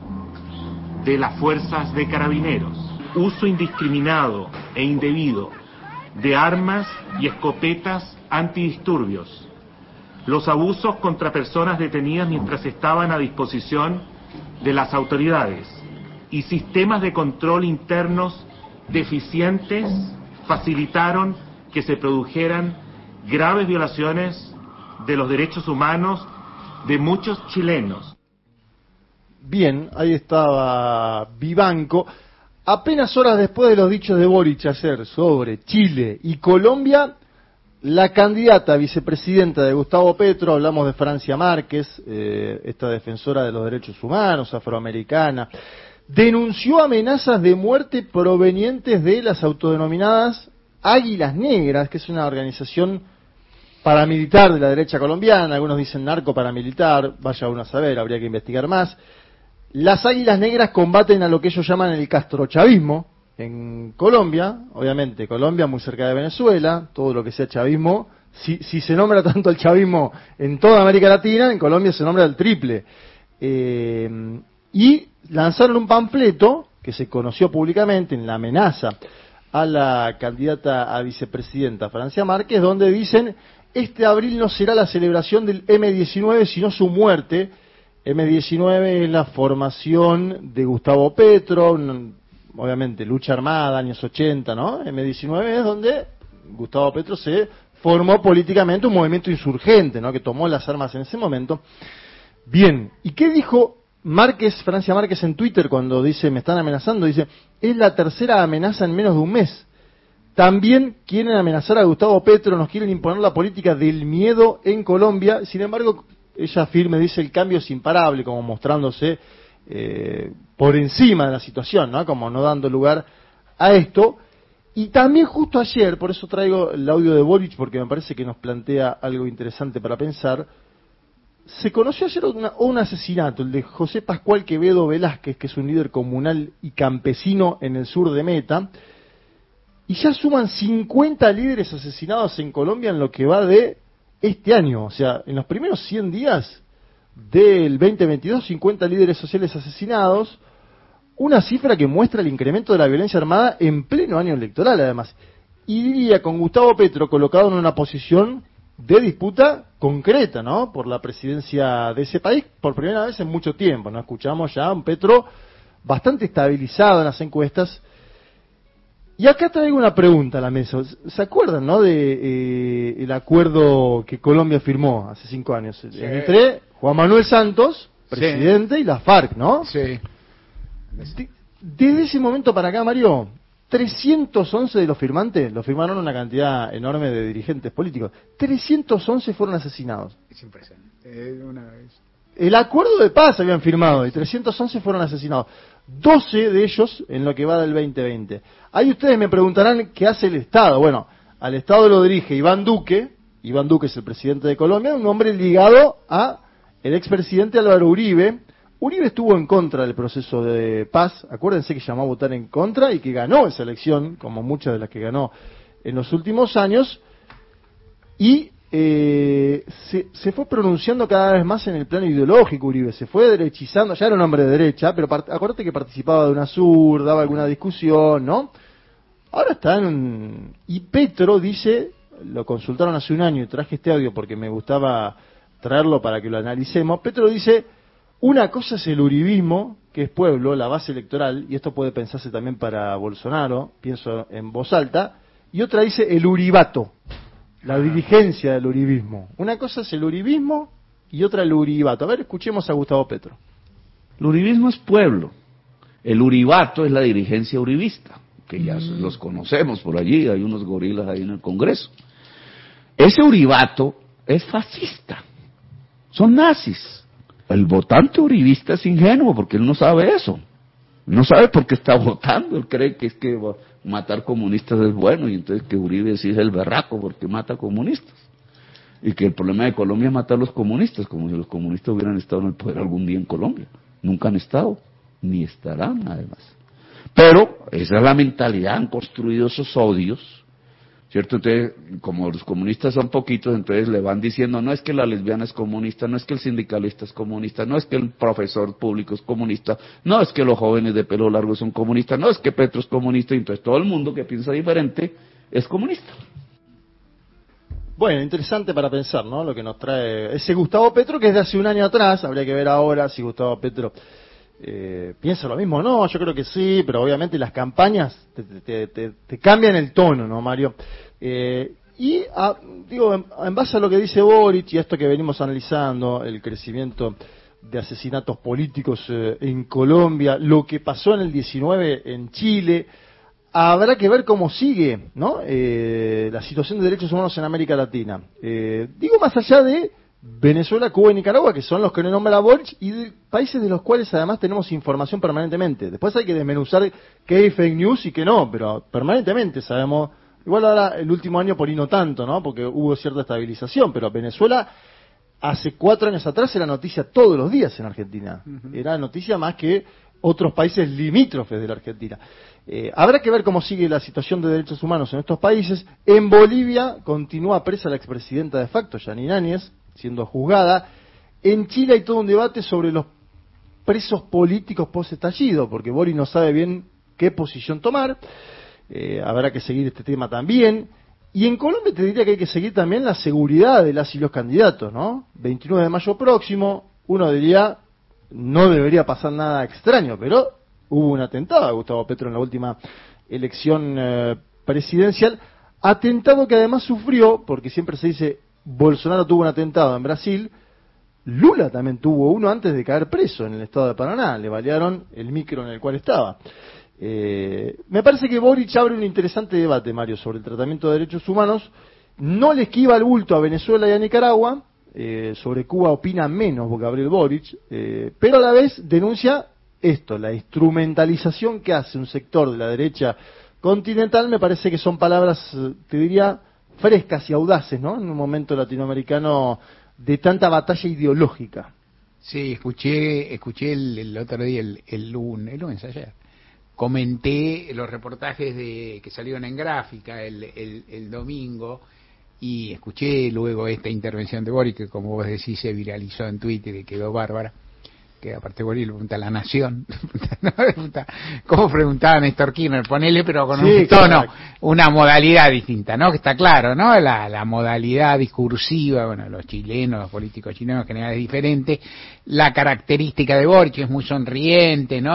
de las fuerzas de carabineros. Uso indiscriminado e indebido de armas y escopetas antidisturbios. Los abusos contra personas detenidas mientras estaban a disposición de las autoridades. Y sistemas de control internos deficientes facilitaron que se produjeran graves violaciones de los derechos humanos de muchos chilenos. Bien, ahí estaba Vivanco. Apenas horas después de los dichos de Boric ayer sobre Chile y Colombia, la candidata a vicepresidenta de Gustavo Petro, hablamos de Francia Márquez, esta defensora de los derechos humanos, afroamericana, denunció amenazas de muerte provenientes de las autodenominadas Águilas Negras, que es una organización paramilitar de la derecha colombiana, algunos dicen narco paramilitar, vaya uno a saber, habría que investigar más. Las Águilas Negras combaten a lo que ellos llaman el castrochavismo en Colombia, obviamente Colombia muy cerca de Venezuela, todo lo que sea chavismo, si se nombra tanto el chavismo en toda América Latina, en Colombia se nombra el triple. Y lanzaron un panfleto que se conoció públicamente en la amenaza a la candidata a vicepresidenta Francia Márquez, donde dicen, este abril no será la celebración del M-19, sino su muerte. M-19 es la formación de Gustavo Petro, obviamente lucha armada, años 80, ¿no? M-19 es donde Gustavo Petro se formó políticamente un movimiento insurgente, ¿no? Que tomó las armas en ese momento. Bien, ¿y qué dijo Francia Márquez en Twitter cuando dice, me están amenazando? Dice, es la tercera amenaza en menos de un mes. También quieren amenazar a Gustavo Petro, nos quieren imponer la política del miedo en Colombia. Sin embargo, ella firme dice, el cambio es imparable, como mostrándose por encima de la situación, ¿no? Como no dando lugar a esto. Y también justo ayer, por eso traigo el audio de Boric, porque me parece que nos plantea algo interesante para pensar. Se conoció ayer un asesinato, el de José Pascual Quevedo Velázquez, que es un líder comunal y campesino en el sur de Meta, y ya suman 50 líderes asesinados en Colombia en lo que va de este año. O sea, en los primeros 100 días del 2022, 50 líderes sociales asesinados, una cifra que muestra el incremento de la violencia armada en pleno año electoral, además. Y diría, con Gustavo Petro colocado en una posición de disputa concreta, ¿no? Por la presidencia de ese país, por primera vez en mucho tiempo, ¿no? Escuchamos ya a un Petro bastante estabilizado en las encuestas. Y acá traigo una pregunta a la mesa. ¿Se acuerdan, no, de el acuerdo que Colombia firmó hace 5 años? Sí. Entre Juan Manuel Santos, presidente, sí, y la FARC, ¿no? Sí. Desde ese momento para acá, Mario, 311 de los firmantes, lo firmaron una cantidad enorme de dirigentes políticos. 311 fueron asesinados. Es impresionante. Una vez. El acuerdo de paz habían firmado y 311 fueron asesinados. 12 de ellos en lo que va del 2020. Ahí ustedes me preguntarán qué hace el Estado. Bueno, al Estado lo dirige Iván Duque. Iván Duque es el presidente de Colombia, un hombre ligado a el expresidente Álvaro Uribe. Uribe estuvo en contra del proceso de paz. Acuérdense que llamó a votar en contra y que ganó esa elección, como muchas de las que ganó en los últimos años. Y se fue pronunciando cada vez más en el plano ideológico Uribe, se fue derechizando, ya era un hombre de derecha, pero acuérdate que participaba de UNASUR, daba alguna discusión, ¿no? Ahora está y Petro dice, lo consultaron hace un año y traje este audio porque me gustaba traerlo para que lo analicemos. Petro dice, una cosa es el uribismo, que es pueblo, la base electoral, y esto puede pensarse también para Bolsonaro, pienso en voz alta, y otra dice el uribato, la dirigencia del uribismo. Una cosa es el uribismo y otra el uribato. A ver, escuchemos a Gustavo Petro. El uribismo es pueblo, el uribato es la dirigencia uribista, que ya los conocemos por allí, hay unos gorilas ahí en el Congreso. Ese uribato es fascista, son nazis. El votante uribista es ingenuo porque él no sabe eso, no sabe por qué está votando, él cree que es que matar comunistas es bueno y entonces que Uribe sí es el berraco porque mata comunistas y que el problema de Colombia es matar a los comunistas, como si los comunistas hubieran estado en el poder algún día en Colombia. Nunca han estado, ni estarán además. Pero esa es la mentalidad, han construido esos odios, ¿cierto? Entonces, como los comunistas son poquitos, entonces le van diciendo, no es que la lesbiana es comunista, no es que el sindicalista es comunista, no es que el profesor público es comunista, no es que los jóvenes de pelo largo son comunistas, no es que Petro es comunista, y entonces todo el mundo que piensa diferente es comunista. Bueno, interesante para pensar, ¿no? Lo que nos trae ese Gustavo Petro, que es de hace un año atrás, habría que ver ahora si Gustavo Petro piensa lo mismo. No, yo creo que sí, pero obviamente las campañas te cambian el tono, ¿no, Mario? Digo, en base a lo que dice Boric y a esto que venimos analizando, el crecimiento de asesinatos políticos en Colombia, lo que pasó en el 19 en Chile, habrá que ver cómo sigue, ¿no? La situación de derechos humanos en América Latina. Digo, más allá de Venezuela, Cuba y Nicaragua, que son los que nombra Boric, y de países de los cuales además tenemos información permanentemente. Después hay que desmenuzar qué hay fake news y qué no, pero permanentemente sabemos. Igual ahora el último año por ahí no tanto, ¿no? Porque hubo cierta estabilización, pero Venezuela hace 4 años atrás era noticia todos los días en Argentina. Era noticia más que otros países limítrofes de la Argentina. Habrá que ver cómo sigue la situación de derechos humanos en estos países. En Bolivia continúa presa la expresidenta de facto, Yanine Áñez, siendo juzgada. En Chile hay todo un debate sobre los presos políticos post-estallido, porque Boric no sabe bien qué posición tomar. Habrá que seguir este tema también. Y en Colombia te diría que hay que seguir también la seguridad de las y los candidatos, ¿no? 29 de mayo próximo, uno diría, no debería pasar nada extraño, pero hubo un atentado a Gustavo Petro en la última elección presidencial. Atentado que además sufrió, porque siempre se dice, Bolsonaro tuvo un atentado en Brasil, Lula también tuvo uno antes de caer preso en el estado de Paraná, le balearon el micro en el cual estaba. Me parece que Boric abre un interesante debate, Mario, sobre el tratamiento de derechos humanos. No le esquiva el bulto a Venezuela y a Nicaragua. Sobre Cuba opina menos Gabriel Boric, pero a la vez denuncia esto, la instrumentalización que hace un sector de la derecha continental. Me parece que son palabras, te diría, frescas y audaces, ¿no? En un momento latinoamericano de tanta batalla ideológica. Sí, escuché el otro día, el lunes ayer. Comenté los reportajes que salieron en Gráfica el domingo y escuché luego esta intervención de Boric, que como vos decís se viralizó en Twitter y quedó bárbara, que aparte Boric le pregunta a La Nación, ¿cómo preguntaba Néstor Kirchner? Ponele, pero con un tono, una modalidad distinta, ¿no? Que está claro, ¿no? La modalidad discursiva, bueno, los chilenos, los políticos chilenos en general es diferente. La característica de Boric es muy sonriente, ¿no?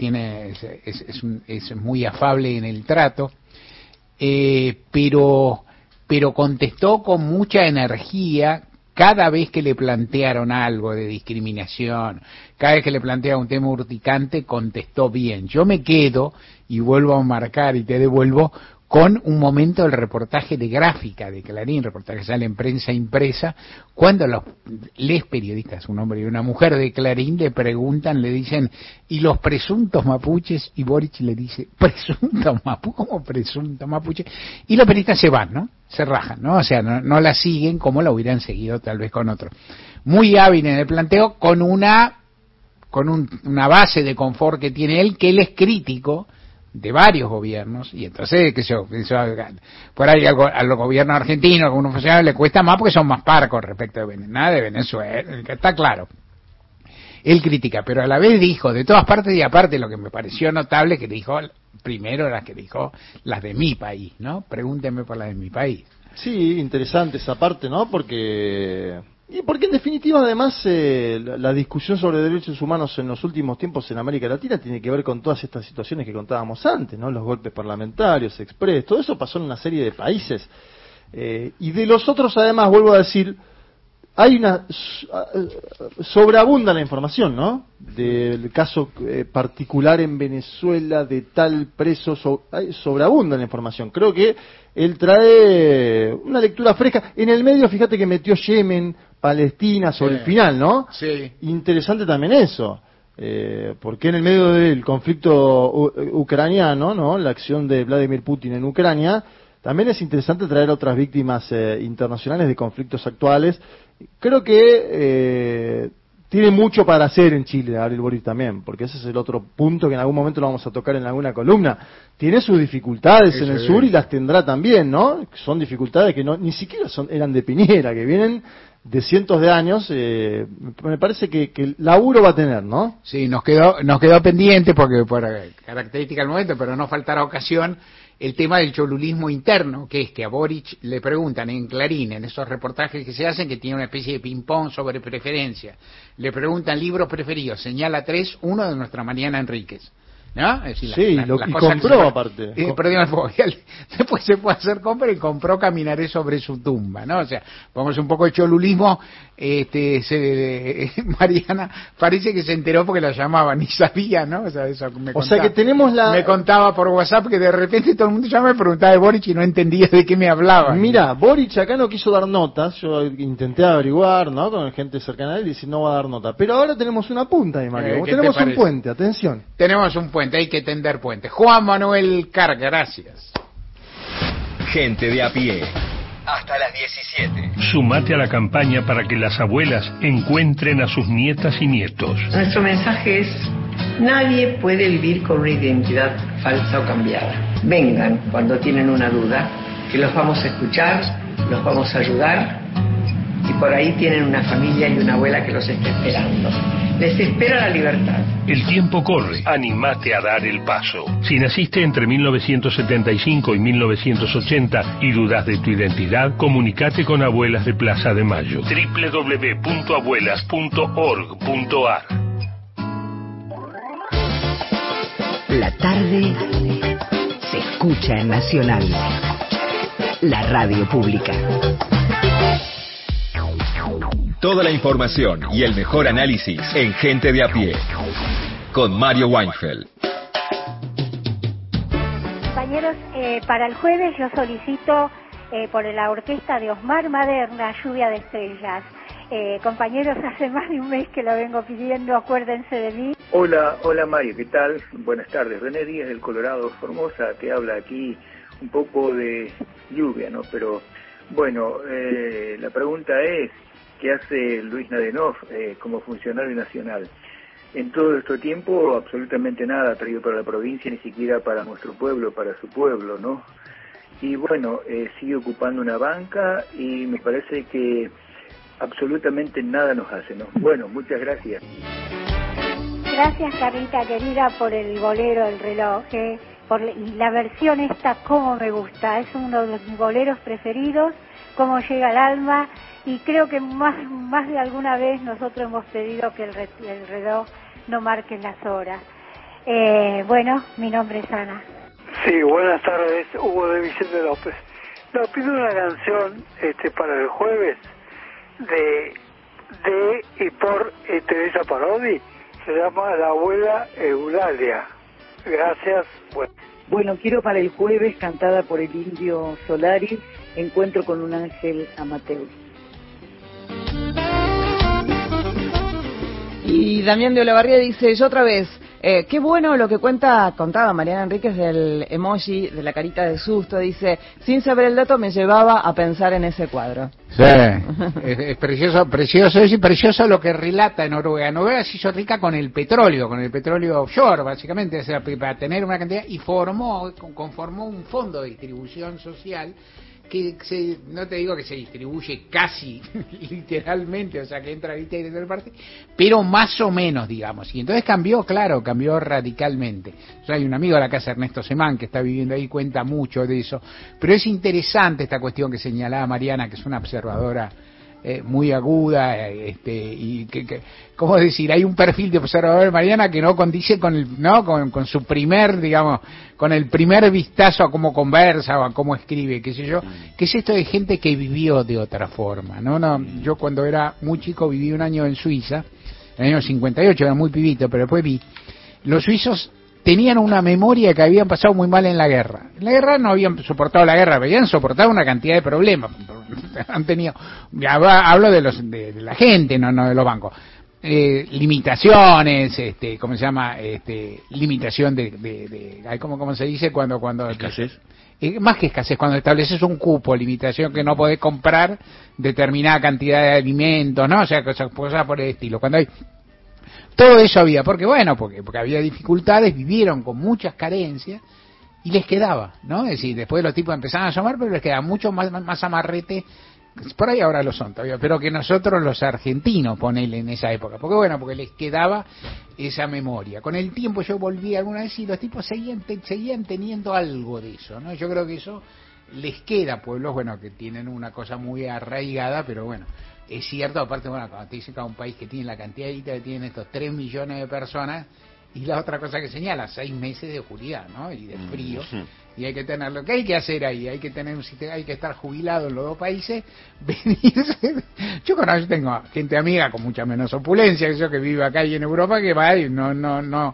Es muy afable en el trato, pero contestó con mucha energía, cada vez que le plantearon algo de discriminación, cada vez que le plantearon un tema urticante, contestó bien. Yo me quedo, y vuelvo a marcar y te devuelvo, con un momento del reportaje de Gráfica de Clarín, reportaje que sale en prensa impresa, cuando les periodistas, un hombre y una mujer de Clarín, le preguntan, le dicen, ¿y los presuntos mapuches? Y Boric le dice, ¿presuntos mapuches? ¿Cómo presuntos mapuches? Y los periodistas se van, ¿no? Se rajan, ¿no? O sea, no la siguen como la hubieran seguido tal vez con otro. Muy hábil en el planteo, con una base de confort que tiene él, que él es crítico de varios gobiernos, y entonces que eso por ahí a los gobiernos argentinos, a algunos funcionarios le cuesta más porque son más parcos respecto de Venezuela, de Venezuela, está claro. Él critica, pero a la vez dijo, de todas partes, y aparte lo que me pareció notable, que dijo primero las que dijo las de mi país, ¿no? Pregúntenme por las de mi país. Sí, interesante esa parte, ¿no? Porque en definitiva además la discusión sobre derechos humanos en los últimos tiempos en América Latina tiene que ver con todas estas situaciones que contábamos antes, ¿no? Los golpes parlamentarios, express, todo eso pasó en una serie de países. Y de los otros además, vuelvo a decir, hay sobreabunda la información, ¿no? Del caso particular en Venezuela de tal preso, sobreabunda la información. Creo que él trae una lectura fresca. En el medio, fíjate que metió Yemen, Palestina sobre el final, ¿no? Sí. Interesante también eso. Porque en el medio del conflicto ucraniano, ¿no? La acción de Vladimir Putin en Ucrania, también es interesante traer otras víctimas internacionales de conflictos actuales. Creo que tiene mucho para hacer en Chile, Gabriel Boric también, porque ese es el otro punto que en algún momento lo vamos a tocar en alguna columna. Tiene sus dificultades en el sur y las tendrá también, ¿no? Son dificultades que ni siquiera eran de Piñera, que vienen de cientos de años. Me parece que el laburo va a tener, ¿no? Sí, nos quedó pendiente porque por característica del momento, pero no faltará ocasión, el tema del cholulismo interno, que es que a Boric le preguntan en Clarín, en esos reportajes que se hacen, que tiene una especie de ping-pong sobre preferencia, le preguntan libros preferidos, señala 3, uno de nuestra Mariana Enríquez, ¿no? Es decir, sí, y compró aparte. Después se fue a hacer compra y compró Caminaré sobre su tumba, ¿no? O sea, vamos un poco de cholulismo. Mariana parece que se enteró porque la llamaban y sabía, ¿no? O sea, eso me contaba, que tenemos me contaba por WhatsApp que de repente todo el mundo ya me preguntaba de Boric y no entendía de qué me hablaba. Mira, Boric acá no quiso dar notas. Yo intenté averiguar, ¿no? Con gente cercana a él y dice no va a dar nota. Pero ahora tenemos una punta ahí, Mario. Tenemos un puente, atención. Tenemos un puente, hay que tender puente. Juan Manuel Carg, gracias. Gente de a pie. Hasta las 17. Sumate a la campaña para que las abuelas encuentren a sus nietas y nietos. Nuestro mensaje es: nadie puede vivir con una identidad falsa o cambiada. Vengan cuando tienen una duda, que los vamos a escuchar, los vamos a ayudar, y por ahí tienen una familia y una abuela que los está esperando. Les espera la libertad. El tiempo corre. Animate a dar el paso. Si naciste entre 1975 y 1980 y dudas de tu identidad, comunicate con Abuelas de Plaza de Mayo. www.abuelas.org.ar. La tarde se escucha en Nacional, la radio pública. Toda la información y el mejor análisis en Gente de a pie. Con Mario Weinfeld. Compañeros, para el jueves yo solicito por la orquesta de Osmar Maderna, Lluvia de Estrellas. Compañeros, hace más de un mes que lo vengo pidiendo, acuérdense de mí. Hola Mario, ¿qué tal? Buenas tardes. René Díaz del Colorado, Formosa, te habla aquí un poco de lluvia, ¿no? Pero bueno, la pregunta es: ¿qué hace Luis Nadenov como funcionario nacional? En todo este tiempo absolutamente nada ha traído para la provincia, ni siquiera para nuestro pueblo, para su pueblo, ¿no? Y bueno, sigue ocupando una banca y me parece que absolutamente nada nos hace, ¿no? Bueno, muchas gracias. Gracias, Carlita querida, por el bolero, el reloj, y la versión esta, cómo me gusta, es uno de mis boleros preferidos, cómo llega al alma. Y creo que más de alguna vez nosotros hemos pedido que el reloj no marque las horas. Bueno, mi nombre es Ana. Sí, buenas tardes, Hugo de Vicente López. No, pido una canción para el jueves, de y por Teresa Parodi. Se llama La abuela Eulalia. Gracias. Bueno, quiero para el jueves, cantada por el Indio Solari, Encuentro con un ángel amateur. Y Damián de Olavarría dice, yo otra vez, qué bueno lo que contaba Mariana Enríquez del emoji, de la carita de susto, dice, sin saber el dato me llevaba a pensar en ese cuadro. Sí, es precioso y precioso lo que relata en Noruega. Noruega se hizo rica con el petróleo offshore, básicamente, o sea, para tener una cantidad, y conformó un fondo de distribución social que no te digo que se distribuye casi literalmente, o sea que entra ahorita y de otra parte, pero más o menos, digamos, y entonces cambió radicalmente. O sea, hay un amigo de la casa, Ernesto Semán, que está viviendo ahí, cuenta mucho de eso, pero es interesante esta cuestión que señalaba Mariana, que es una observadora muy aguda, y ¿cómo decir? Hay un perfil de observador de Mariana que no condice con su primer, digamos, con el primer vistazo a cómo conversa o a cómo escribe, qué sé yo, que es esto de gente que vivió de otra forma, yo cuando era muy chico viví un año en Suiza, en el año 58, era muy pibito, pero después vi, los suizos tenían una memoria que habían pasado muy mal en la guerra. En la guerra no habían soportado la guerra, habían soportado una cantidad de problemas. Han tenido, hablo de la gente, no de los bancos. Limitaciones, ¿cómo se llama? Limitación ¿cómo se dice cuando escasez? Más que escasez, cuando estableces un cupo, limitación que no podés comprar determinada cantidad de alimentos, ¿no? O sea, cosas por el estilo. Cuando hay todo eso había, porque había dificultades, vivieron con muchas carencias y les quedaba, ¿no? Es decir, después los tipos empezaban a llamar, pero les quedaba mucho más amarrete, por ahí ahora lo son todavía, pero que nosotros los argentinos, ponele en esa época, porque les quedaba esa memoria. Con el tiempo yo volví alguna vez y los tipos seguían teniendo algo de eso, ¿no? Yo creo que eso les queda a pueblos, que tienen una cosa muy arraigada, pero bueno. Es cierto, aparte, cuando te dicen que un país que tiene la cantidad de guita que tienen estos 3 millones de personas, y la otra cosa que señala, 6 meses de oscuridad, ¿no? Y de frío, y hay que tenerlo. ¿Qué hay que hacer ahí? Hay que estar jubilado en los dos países, venirse. Yo tengo gente amiga con mucha menos opulencia que yo, que vive acá y en Europa, que va y no,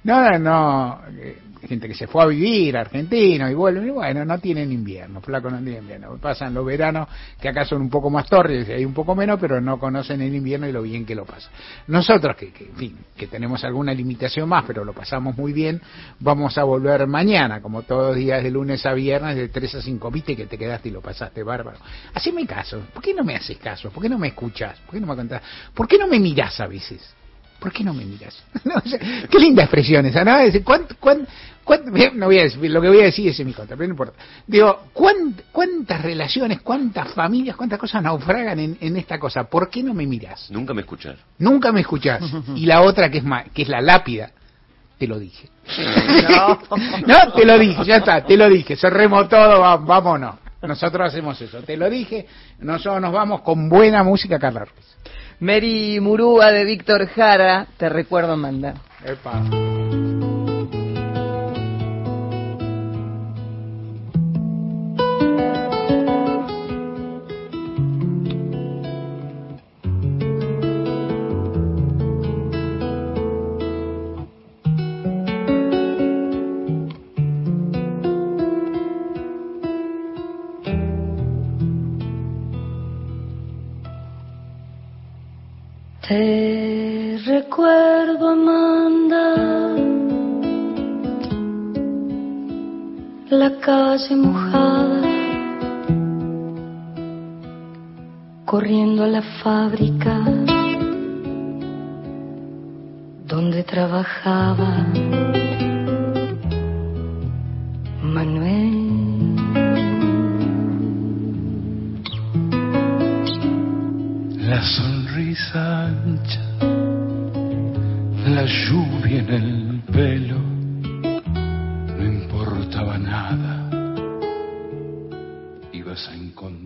gente que se fue a vivir, argentinos, y vuelven, y no tienen invierno, flaco no tienen invierno, pasan los veranos, que acá son un poco más torres, hay un poco menos, pero no conocen el invierno y lo bien que lo pasan. Nosotros, que tenemos alguna limitación más, pero lo pasamos muy bien, vamos a volver mañana, como todos los días de lunes a viernes, de 3 a 5, viste que te quedaste y lo pasaste bárbaro. Haceme caso, ¿por qué no me haces caso? ¿Por qué no me escuchás? ¿Por qué no me contás? ¿Por qué no me mirás a veces? ¿Por qué no me miras? Qué linda expresión esa, ¿no? No voy a decir, lo que voy a decir es en mi contra, pero no importa. Digo, ¿cuántas relaciones, cuántas familias, cuántas cosas naufragan en esta cosa? ¿Por qué no me miras? Nunca me escuchás. Nunca me escuchás. Y la otra que es la lápida, te lo dije. No, te lo dije, ya está, te lo dije, cerremos todo, vámonos. Nosotros hacemos eso, te lo dije, nosotros nos vamos con buena música, Carla Ruiz. Mary Murúa de Víctor Jara, te recuerdo mandar. Epa. Te recuerdo, Amanda, la calle mojada, corriendo a la fábrica donde trabajaba Manuel. La sonrisa ancha, la lluvia en el pelo, no importaba nada, ibas a encontrar